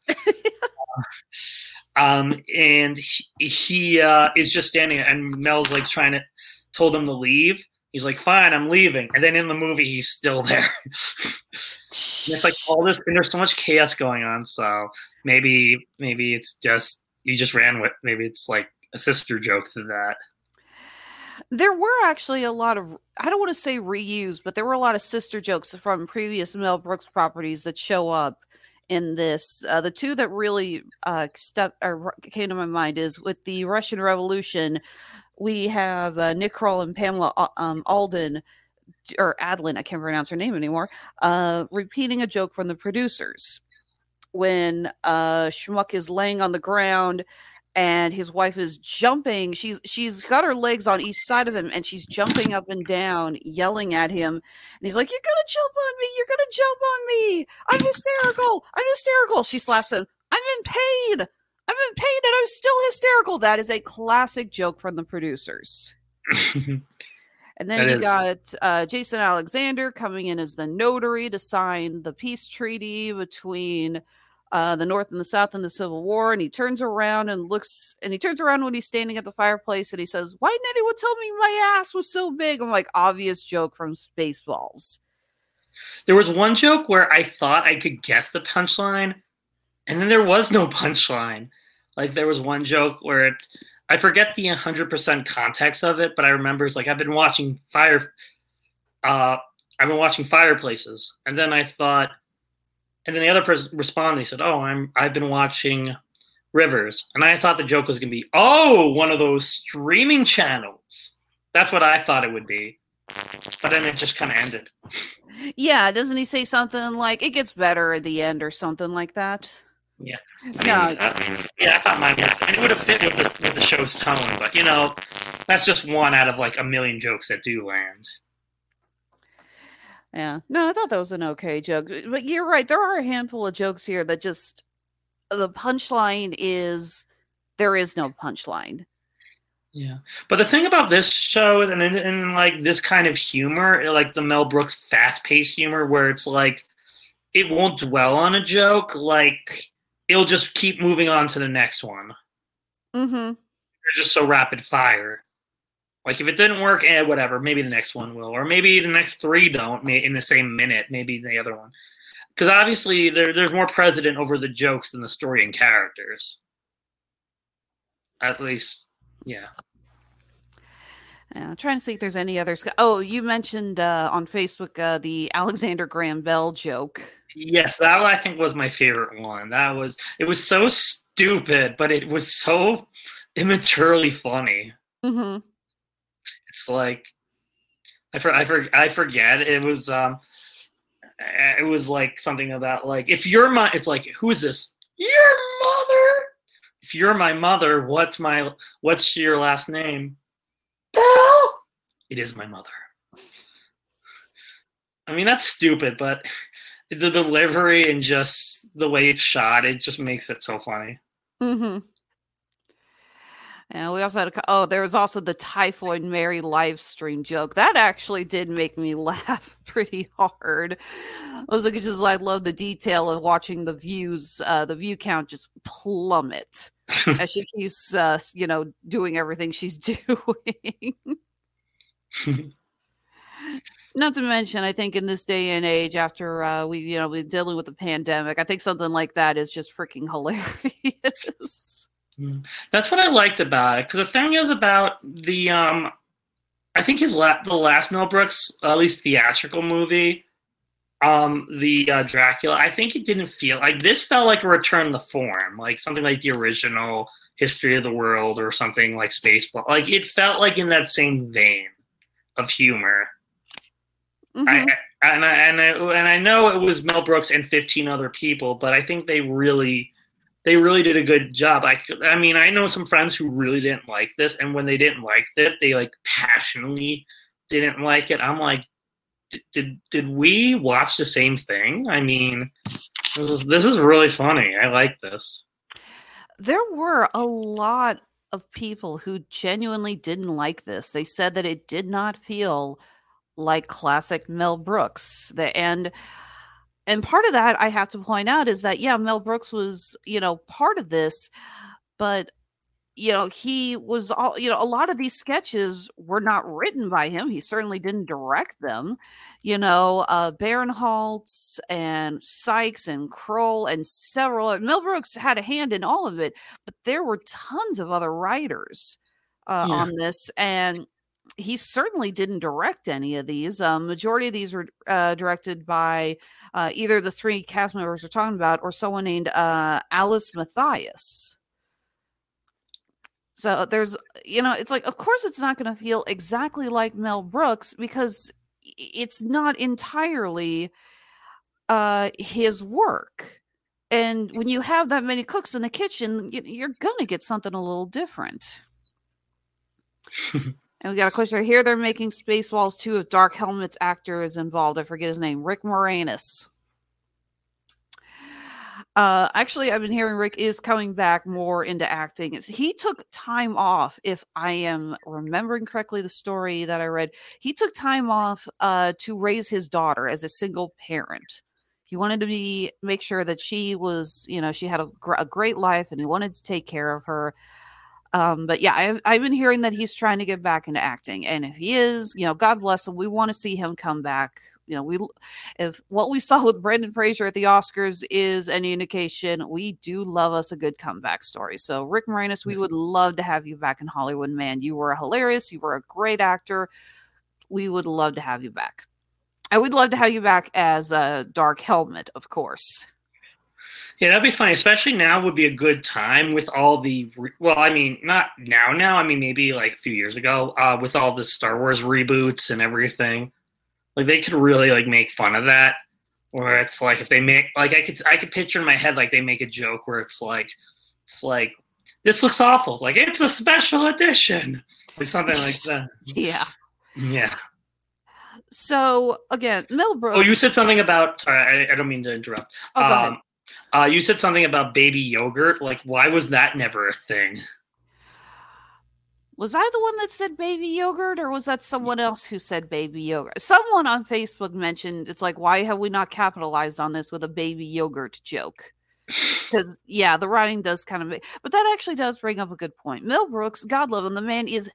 And he is just standing, and Mel's like told him to leave. He's like, fine, I'm leaving. And then in the movie, he's still there. It's like all this, and there's so much chaos going on. So maybe it's just, you just ran with, maybe it's like a sister joke to that. There were actually a lot of, I don't want to say reused, but there were a lot of sister jokes from previous Mel Brooks properties that show up in this. The two that really came to my mind is with the Russian Revolution. We have Nick Kroll and Pamela Adlon, I can't pronounce her name anymore, repeating a joke from the producers. When Schmuck is laying on the ground and his wife is jumping, she's got her legs on each side of him, and she's jumping up and down, yelling at him. And he's like, "You're gonna jump on me! You're gonna jump on me! I'm hysterical! I'm hysterical!" She slaps him. I'm in pain, and I'm still hysterical. That is a classic joke from the producers. And then you got Jason Alexander coming in as the notary to sign the peace treaty between the North and the South in the Civil War. And he turns around when he's standing at the fireplace, and he says, "Why didn't anyone tell me my ass was so big?" I'm like, obvious joke from Spaceballs. There was one joke where I thought I could guess the punchline, and then there was no punchline. Like, there was one joke where I forget the 100% context of it, but I remember it's like, I've been watching Fireplaces, and then I thought, and then the other person responded. He said, "Oh, I've been watching Rivers," and I thought the joke was going to be, "Oh, one of those streaming channels." That's what I thought it would be, but then it just kind of ended. Yeah, doesn't he say something like "it gets better at the end" or something like that? Yeah. I thought mine would. And it would have fit with the show's tone, but that's just one out of like a million jokes that do land. Yeah. No, I thought that was an okay joke. But you're right. There are a handful of jokes here that just, the punchline is, there is no punchline. Yeah. But the thing about this show and like this kind of humor, like the Mel Brooks fast-paced humor, where it's like it won't dwell on a joke. Like it'll just keep moving on to the next one. Mm-hmm. They're just so rapid fire. Like if it didn't work, whatever. Maybe the next one will, or maybe the next 3 don't in the same minute. Maybe the other one, because obviously there's more precedent over the jokes than the story and characters. At least, yeah. I'm trying to see if there's any others. Oh, you mentioned on Facebook the Alexander Graham Bell joke. Yes, that I think was my favorite one. It was so stupid, but it was so immaturely funny. Mm-hmm. It's like I forget. It was like something about like if you're my. It's like who is this? Your mother. If you're my mother, what's your last name? Bell. It is my mother. I mean that's stupid, but the delivery and just the way it's shot, it just makes it so funny. Mm-hmm. And we also had there was also the Typhoid Mary live stream joke. That actually did make me laugh pretty hard. I was like, I love the detail of watching the view count just plummet as she keeps, doing everything she's doing. Not to mention, I think in this day and age, after we're dealing with the pandemic, I think something like that is just freaking hilarious. That's what I liked about it, because the thing is about the I think the last Mel Brooks, at least theatrical movie, the Dracula, I think it didn't feel like this. Felt like a return to form, like something like the original History of the World or something like Spaceball. Like it felt like in that same vein of humor. Mm-hmm. I know it was Mel Brooks and 15 other people, but I think they really did a good job. I mean, I know some friends who really didn't like this, and when they didn't like it, they like passionately didn't like it. I'm like, did we watch the same thing? I mean, this is really funny. I like this. There were a lot of people who genuinely didn't like this. They said that it did not feel like classic Mel Brooks. And part of that I have to point out is that, Mel Brooks was, part of this, but, he was a lot of these sketches were not written by him. He certainly didn't direct them, Barinholtz and Sykes and Kroll and several. Mel Brooks had a hand in all of it, but there were tons of other writers on this, and he certainly didn't direct any of these. Majority of these were directed by either the 3 cast members we're talking about or someone named Alice Matthias. So there's, it's like, of course it's not going to feel exactly like Mel Brooks because it's not entirely his work. And when you have that many cooks in the kitchen, you're going to get something a little different. And we got a question here. They're making Spaceballs 2 if Dark Helmet's actor is involved. I forget his name. Rick Moranis. Actually, I've been hearing Rick is coming back more into acting. He took time off, if I am remembering correctly the story that I read. He took time off to raise his daughter as a single parent. He wanted to make sure that she was, she had a great life, and he wanted to take care of her. But yeah, I've been hearing that he's trying to get back into acting, and if he is, God bless him. We want to see him come back. If what we saw with Brendan Fraser at the Oscars is any indication, we do love us a good comeback story. So Rick Moranis, we would love to have you back in Hollywood, man. You were hilarious. You were a great actor. We would love to have you back. I would love to have you back as Dark Helmet, of course. Yeah, that'd be funny. Especially now would be a good time with all the, not now. I mean, maybe like a few years ago with all the Star Wars reboots and everything. Like they could really like make fun of that, where it's like if they make like I could picture in my head like they make a joke where it's like this looks awful. It's like it's a special edition, like something like that. Yeah. So again, Mel Brooks. Oh, you said something about. Sorry, I don't mean to interrupt. Go ahead. You said something about baby yogurt. Like, why was that never a thing? Was I the one that said baby yogurt, or was that someone else who said baby yogurt? Someone on Facebook mentioned, it's like, why have we not capitalized on this with a baby yogurt joke? Because, yeah, the writing does kind of but that actually does bring up a good point. Mel Brooks, God love him, the man is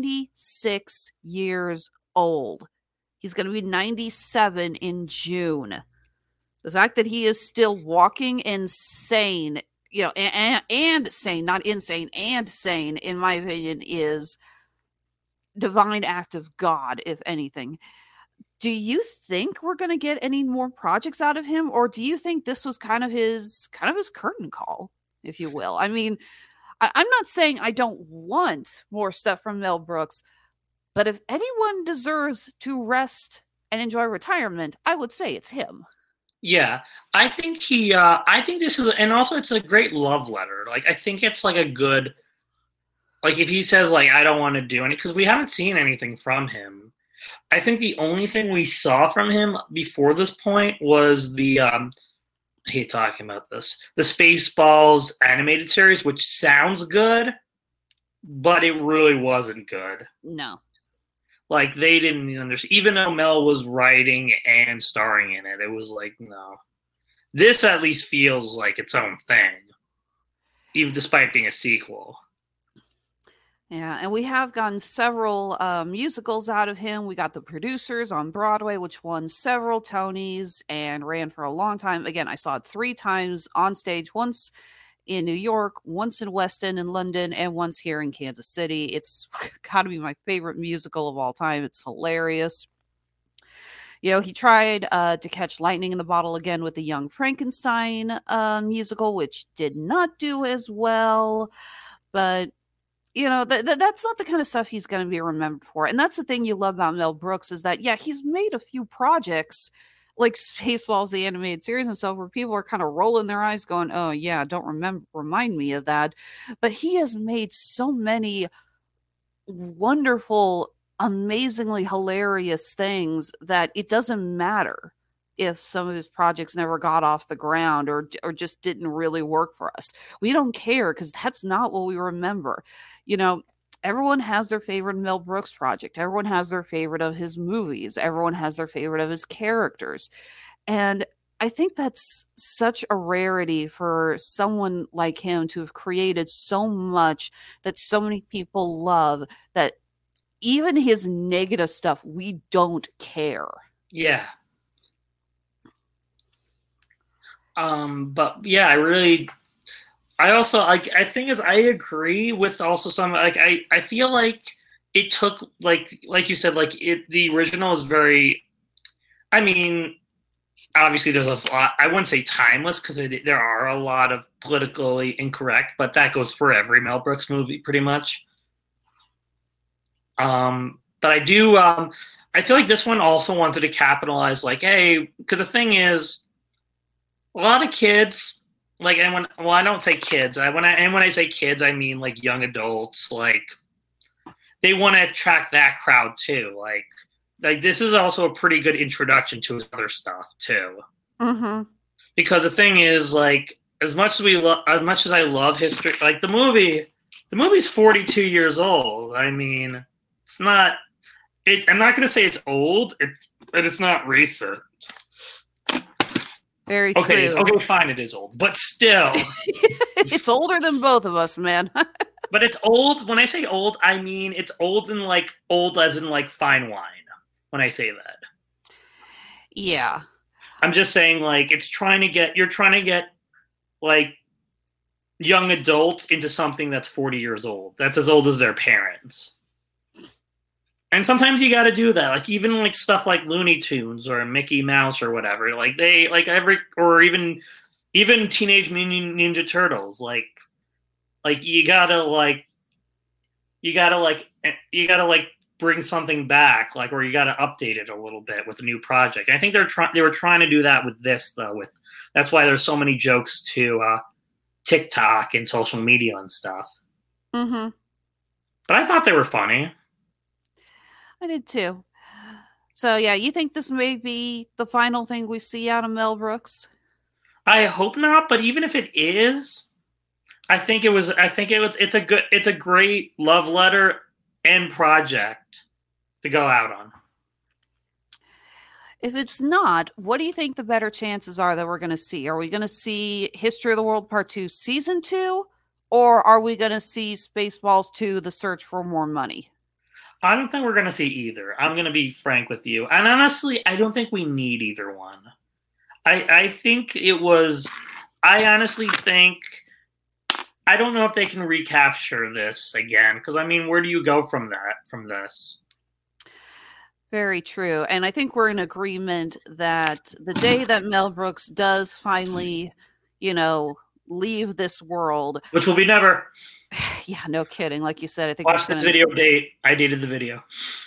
96 years old. He's going to be 97 in June. The fact that he is still walking and sane, you know, and sane, not insane, and sane, in my opinion, is divine act of God, if anything. Do you think we're going to get any more projects out of him, or do you think this was kind of his curtain call, if you will? I mean, I'm not saying I don't want more stuff from Mel Brooks, but if anyone deserves to rest and enjoy retirement, I would say it's him. Yeah, I think I think this is, and also it's a great love letter. Like, I think it's like a good, like, if he says, like, I don't want to do any, because we haven't seen anything from him. I think the only thing we saw from him before this point was the, I hate talking about this, the Spaceballs animated series, which sounds good, but it really wasn't good. No. Like, they didn't understand. Even though Mel was writing and starring in it, it was like, no. This at least feels like its own thing, even despite being a sequel. Yeah, and we have gotten several musicals out of him. We got The Producers on Broadway, which won several Tonys and ran for a long time. Again, I saw it 3 times on stage, once in New York, once in West End in London, and once here in Kansas City. It's got to be my favorite musical of all time. It's hilarious. You know, he tried to catch lightning in the bottle again with the Young Frankenstein musical, which did not do as well. But, you know, that's not the kind of stuff he's going to be remembered for. And that's the thing you love about Mel Brooks, is that, yeah, he's made a few projects like Spaceballs, the animated series and stuff, where people are kind of rolling their eyes going, oh, yeah, don't remind me of that. But he has made so many wonderful, amazingly hilarious things that it doesn't matter if some of his projects never got off the ground or just didn't really work for us. We don't care, because that's not what we remember. You know, everyone has their favorite Mel Brooks project. Everyone has their favorite of his movies. Everyone has their favorite of his characters. And I think that's such a rarity for someone like him to have created so much that so many people love, that even his negative stuff, we don't care. Yeah. But yeah, I also, like, I think is I agree with also some, like, I feel like it took, like you said, like, the original is very, I mean, obviously there's a lot, I wouldn't say timeless, because there are a lot of politically incorrect, but that goes for every Mel Brooks movie pretty much. But I do, I feel like this one also wanted to capitalize, like, hey, because the thing is, a lot of kids, like, and I don't say kids. When I say kids, I mean like young adults. Like, they want to attract that crowd too. Like this is also a pretty good introduction to his other stuff too. Mm-hmm. Because the thing is, like, as much as I love history, like the movie's 42 years old. I mean, it's not. I'm not going to say it's old. But it's not recent. Very true. Okay, fine, it is old, but still. It's older than both of us, man. But it's old. When I say old, I mean it's old in, like, old as in, like, fine wine, when I say that. Yeah. I'm just saying, like, you're trying to get, like, young adults into something that's 40 years old. That's as old as their parents. And sometimes you got to do that, like, even like stuff like Looney Tunes or Mickey Mouse or whatever. Like, they, like, or even Teenage Mutant Ninja Turtles. Like you gotta bring something back, like, or you gotta update it a little bit with a new project. And I think they were trying to do that with this though. That's why there's so many jokes to TikTok and social media and stuff. Mm-hmm. But I thought they were funny. I did too. So yeah, you think this may be the final thing we see out of Mel Brooks? I hope not, but even if it is, it's a great love letter end project to go out on. If it's not, what do you think the better chances are that we're going to see? Are we going to see History of the World Part 2 Season 2? Or are we going to see Spaceballs 2 The Search for More Money? I don't think we're going to see either. I'm going to be frank with you. And honestly, I don't think we need either one. I think it was... I honestly think... I don't know if they can recapture this again. Because, I mean, where do you go from this? Very true. And I think we're in agreement that the day that Mel Brooks does finally, leave this world, which will be never. Yeah, no kidding. Like you said, I think watch this video date. I dated the video.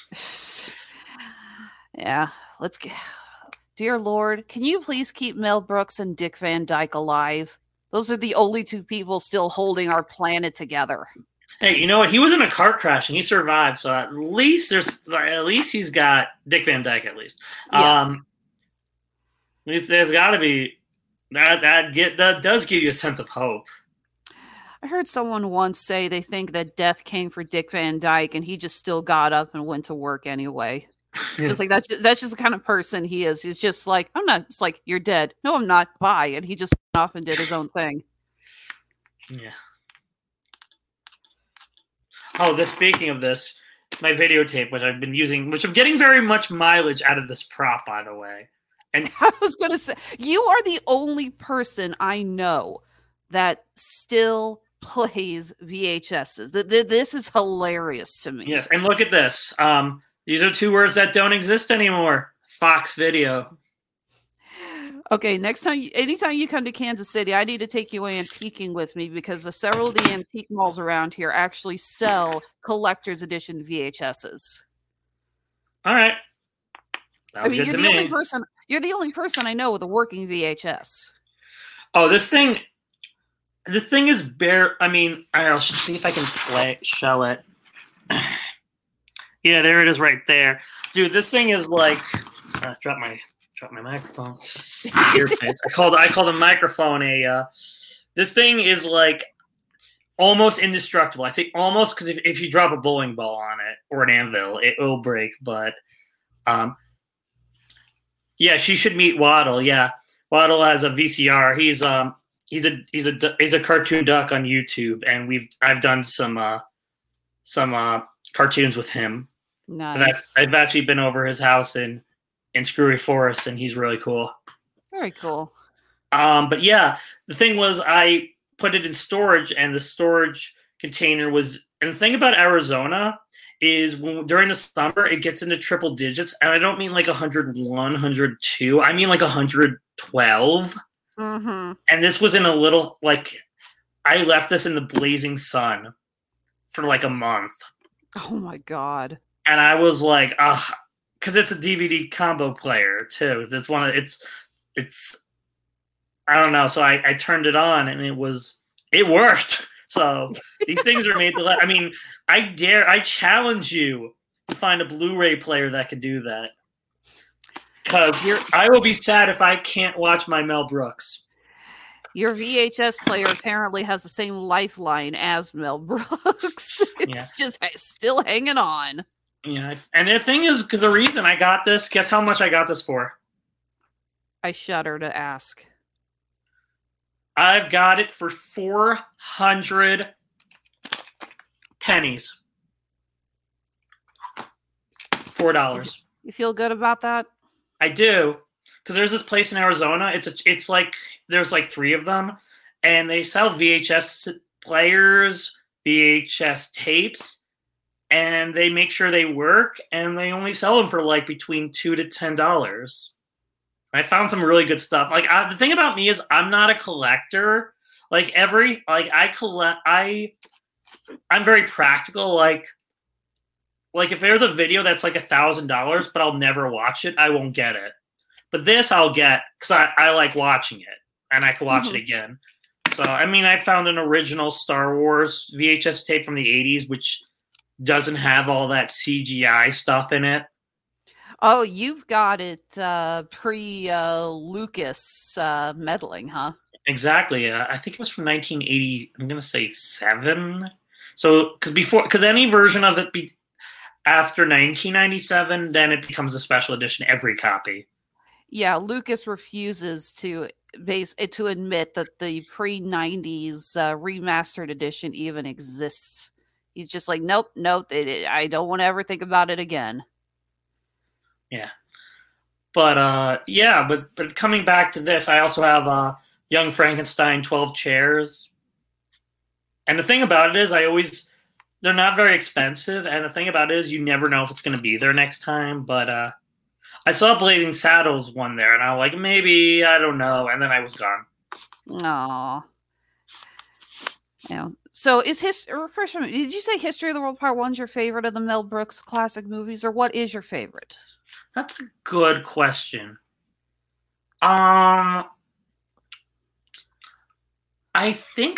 Yeah, let's get. Dear Lord, can you please keep Mel Brooks and Dick Van Dyke alive? Those are the only two people still holding our planet together. Hey, you know what? He was in a car crash and he survived. So at least he's got Dick Van Dyke. At least, yeah. There's got to be that does give you a sense of hope. I heard someone once say they think that death came for Dick Van Dyke and he just still got up and went to work anyway. Just like that's just the kind of person he is. He's just like, I'm not. It's like, you're dead. No, I'm not. Bye. And he just went off and did his own thing. Yeah. Oh, speaking of this, my videotape, which I've been using, which I'm getting very much mileage out of this prop, by the way. And I was going to say, you are the only person I know that still plays VHSs. This is hilarious to me. Yes, and look at this. These are two words that don't exist anymore. Fox Video. Okay, anytime you come to Kansas City, I need to take you antiquing with me because several of the antique malls around here actually sell collector's edition VHSs. All right. You're the only person I know with a working VHS. Oh, this thing is bare. I mean, I'll see if I can show it. Yeah, there it is right there. Dude, this thing is like drop my microphone. Earpiece. I call the microphone a this thing is like almost indestructible. I say almost because if you drop a bowling ball on it or an anvil, it will break, but yeah, she should meet Waddle. Yeah. Waddle has a VCR. He's a cartoon duck on YouTube, and I've done some cartoons with him. Nice. I've actually been over his house in Screwy Forest, and he's really cool. Very cool. But yeah, the thing was I put it in storage, and the storage container was. And the thing about Arizona is during the summer it gets into triple digits, and I don't mean like 101, 102. I mean like 112. Mm-hmm. And this was in a little I left this in the blazing sun for like a month. Oh my god! And I was like, because it's a DVD combo player too. It's I don't know. So I turned it on and it worked. So these things are made to I mean, I challenge you to find a Blu-ray player that could do that. Because I will be sad if I can't watch my Mel Brooks. Your VHS player apparently has the same lifeline as Mel Brooks. It's just still hanging on. Yeah, and the thing is, the reason I got this, guess how much I got this for? I shudder to ask. I've got it for 400 pennies. $4. You feel good about that? I do, because there's this place in Arizona. It's like there's like 3 of them, and they sell VHS players, VHS tapes, and they make sure they work, and they only sell them for like between $2 to $10. I found some really good stuff. Like the thing about me is I'm not a collector. I'm very practical. Like if there's a video that's like $1,000, but I'll never watch it, I won't get it. But this I'll get because I like watching it, and I can watch it again. So I mean, I found an original Star Wars VHS tape from the '80s, which doesn't have all that CGI stuff in it. Oh, you've got it pre-Lucas meddling, huh? Exactly. I think it was from 1980. I'm going to say 7. So, because any version of it after 1997, then it becomes a special edition every copy. Yeah, Lucas refuses to admit that the pre-90s remastered edition even exists. He's just like, nope, I don't want to ever think about it again. Yeah. But but coming back to this, I also have Young Frankenstein 12 Chairs. And the thing about it is they're not very expensive, and the thing about it is you never know if it's going to be there next time, but I saw Blazing Saddles one there, and I was like, maybe, I don't know, and then I was gone. Aww. Yeah. So did you say History of the World Part 1's your favorite of the Mel Brooks classic movies, or what is your favorite? That's a good question. I think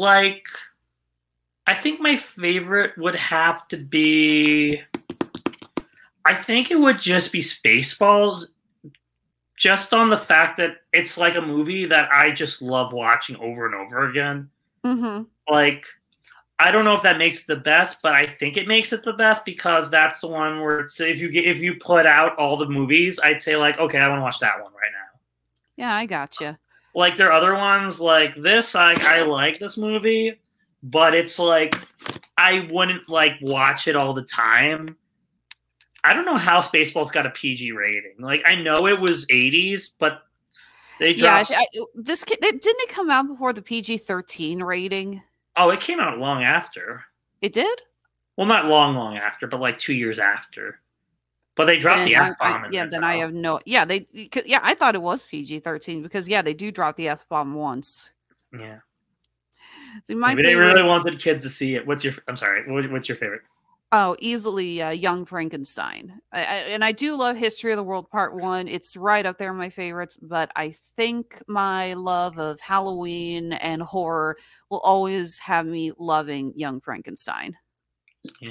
my favorite would have to be, I think it would just be Spaceballs, just on the fact that it's like a movie that I just love watching over and over again. Mm-hmm. Like, I don't know if that makes it the best, but I think it makes it the best because that's the one where if you put out all the movies, I'd say like, okay, I want to watch that one right now. Yeah, I gotcha. Like there are other ones like this. I like this movie, but it's like I wouldn't like watch it all the time. I don't know how Spaceballs got a PG rating. Like I know it was 80s, but they dropped. Yeah, didn't it come out before the PG-13 rating? Oh, it came out long after. It did? Well, not long after, but like 2 years after. But they dropped the F-bomb. I have no. Yeah, I thought it was PG-13 because they do drop the F-bomb once. Yeah. See, Maybe they really wanted kids to see it. What's your favorite? Oh, easily Young Frankenstein. And I do love History of the World Part 1. It's right up there in my favorites, but I think my love of Halloween and horror will always have me loving Young Frankenstein. Yeah.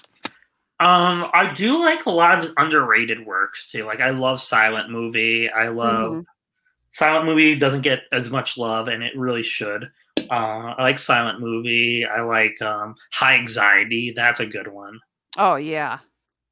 I do like a lot of his underrated works too. Like I love Silent Movie. I love Silent Movie doesn't get as much love, and it really should. I like Silent Movie. I like High Anxiety. That's a good one. Oh yeah.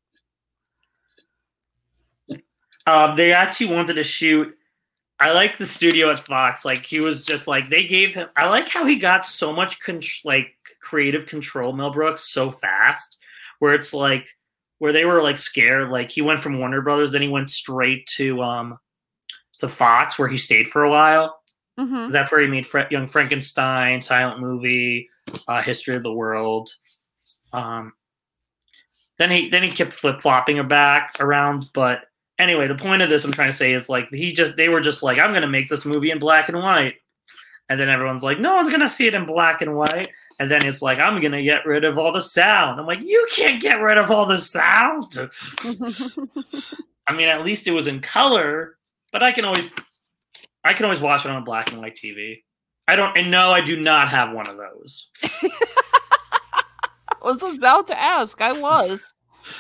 They actually wanted to shoot. I like the studio at Fox. Like he was just like they gave him. I like how he got so much creative control, Mel Brooks, so fast. Where it's like where they were like scared. Like he went from Warner Brothers, then he went straight to Fox, where he stayed for a while. Mm-hmm. That's where he made Young Frankenstein, Silent Movie, History of the World. Then he kept flip flopping around. But anyway, the point of this I'm trying to say is like they were just like, I'm gonna make this movie in black and white, and then everyone's like, no one's gonna see it in black and white, and then it's like, I'm gonna get rid of all the sound. I'm like, you can't get rid of all the sound. I mean, at least it was in color, but I can always watch it on a black and white TV. I do not have one of those. I was about to ask. I was.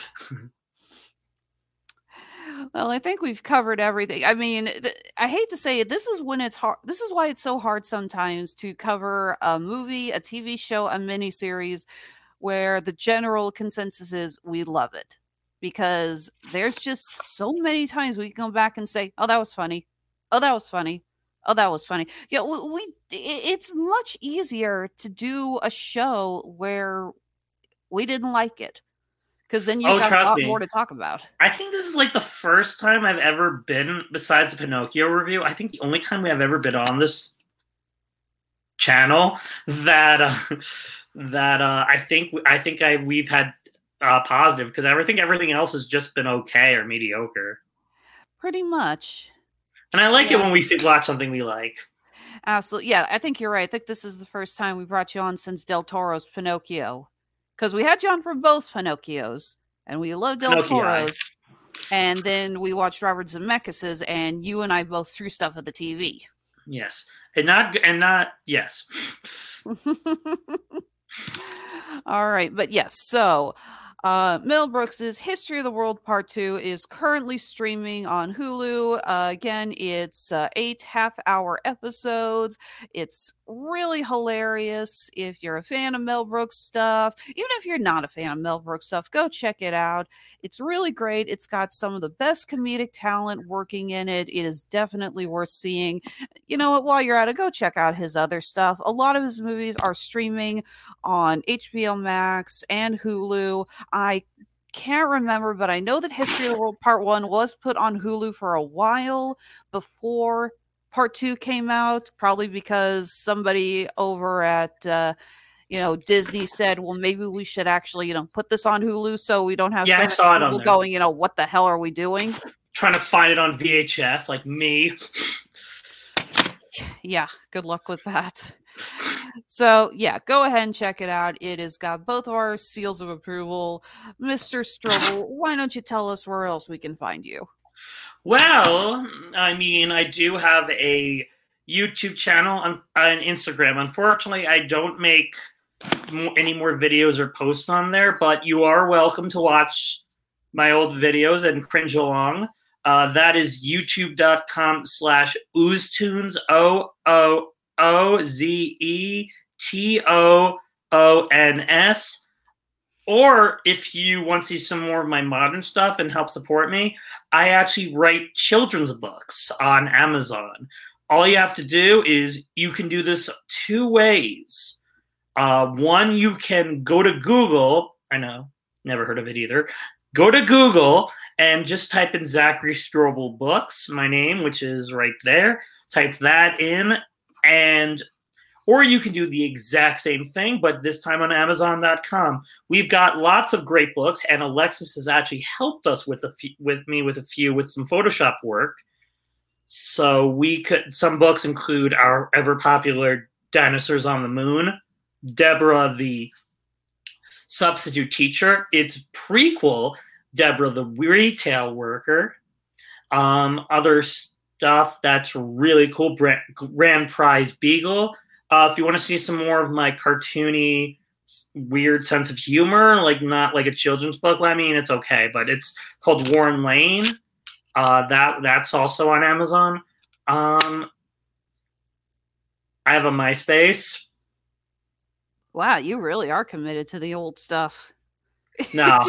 Well, I think we've covered everything. I mean, I hate to say it. This is when it's hard. This is why it's so hard sometimes to cover a movie, a TV show, a miniseries where the general consensus is we love it. Because there's just so many times we can go back and say, oh, that was funny. Oh, that was funny. Oh, that was funny. Yeah, it's much easier to do a show where we didn't like it. Because then you've got a lot more to talk about. I think this is like the first time I've ever been, besides the Pinocchio review, I think the only time we have ever been on this channel that we've had positive, because I think everything else has just been okay or mediocre. Pretty much. And I like it when we watch something we like. Absolutely. Yeah, I think you're right. I think this is the first time we brought you on since Del Toro's Pinocchio. Because we had you on for both Pinocchios, and we loved Del Toro's. And then we watched Robert Zemeckis's, and you and I both threw stuff at the TV. Yes. Yes. All right. But yes, so Mel Brooks's History of the World Part 2 is currently streaming on Hulu. Again, it's 8 half-hour episodes. It's really hilarious. If you're a fan of Mel Brooks stuff, even if you're not a fan of Mel Brooks stuff, go check it out. It's really great. It's got some of the best comedic talent working in it. It is definitely worth seeing. You know what? While you're at it, go check out his other stuff. A lot of his movies are streaming on HBO Max and Hulu. I can't remember, but I know that History of the World Part 1 was put on Hulu for a while before Part 2 came out, probably because somebody over at Disney said, well, maybe we should actually, put this on Hulu so we don't have I saw it on people there. going, what the hell are we doing? Trying to find it on VHS, like me. Yeah, good luck with that. So, yeah, go ahead and check it out. It has got both of our seals of approval. Mr. Strobel, why don't you tell us where else we can find you? Well, I mean, I do have a YouTube channel on Instagram. Unfortunately, I don't make any more videos or posts on there, but you are welcome to watch my old videos and cringe along. That is youtube.com/OozeToons, OOZETOONS. Or if you want to see some more of my modern stuff and help support me, I actually write children's books on Amazon. All you have to do is you can do this two ways. One, you can go to Google. I know, never heard of it either. Go to Google and just type in Zachary Strobel Books, my name, which is right there. Type that in, or you can do the exact same thing, but this time on Amazon.com. We've got lots of great books, and Alexis has actually helped us with some Photoshop work. So some books include our ever popular Dinosaurs on the Moon, Deborah the Substitute Teacher, its prequel, Deborah the Retail Worker, other stuff that's really cool, Grand Prize Beagle. If you want to see some more of my cartoony, weird sense of humor, like not like a children's book, I mean, it's okay, but it's called Warren Lane. That's also on Amazon. I have a MySpace. Wow, you really are committed to the old stuff. No.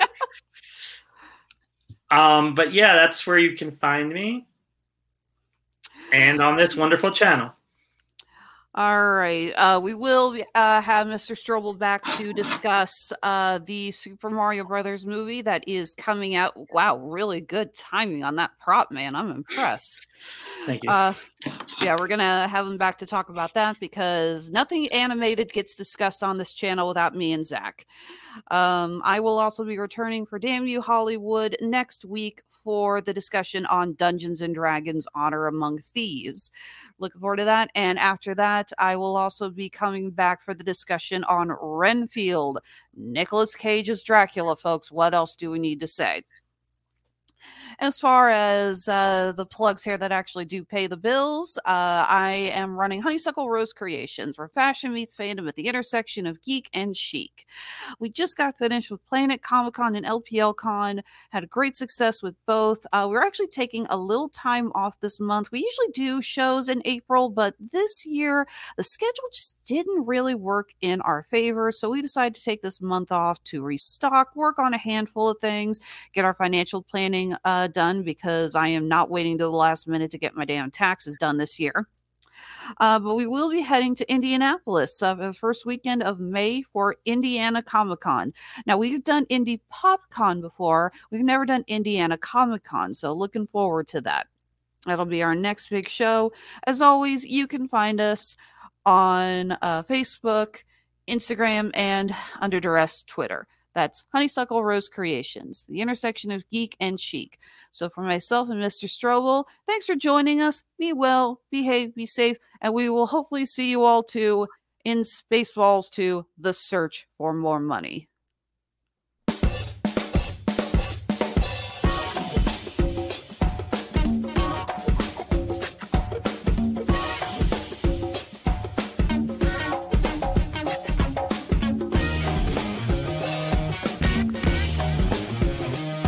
But yeah, that's where you can find me. And on this wonderful channel. All right. We will have Mr. Strobel back to discuss the Super Mario Brothers movie that is coming out. Wow, really good timing on that prop, man. I'm impressed. Thank you. Yeah, we're going to have him back to talk about that because nothing animated gets discussed on this channel without me and Zach. I will also be returning for Damn You Hollywood next week for the discussion on Dungeons and Dragons Honor Among Thieves. Looking forward to that. And after that, I will also be coming back for the discussion on Renfield. Nicolas Cage's Dracula, folks. What else do we need to say? As far as the plugs here that actually do pay the bills, I am running Honeysuckle Rose Creations, where fashion meets fandom at the intersection of geek and chic. We just got finished with Planet Comic Con and LPL Con, had a great success with both. We're actually taking a little time off this month. We usually do shows in April, but this year the schedule just didn't really work in our favor, so we decided to take this month off to restock, work on a handful of things, get our financial planning done, because I am not waiting till the last minute to get my damn taxes done this year. But we will be heading to Indianapolis the first weekend of May for Indiana Comic Con. Now, we've done Indy PopCon before. We've never done Indiana Comic Con, so looking forward to that. That'll be our next big show. As always, you can find us on Facebook, Instagram, and Under Duress Twitter. That's Honeysuckle Rose Creations, the intersection of geek and chic. So for myself and Mr. Strobel, thanks for joining us. Be well, behave, be safe, and we will hopefully see you all too in Spaceballs 2, The Search for More Money.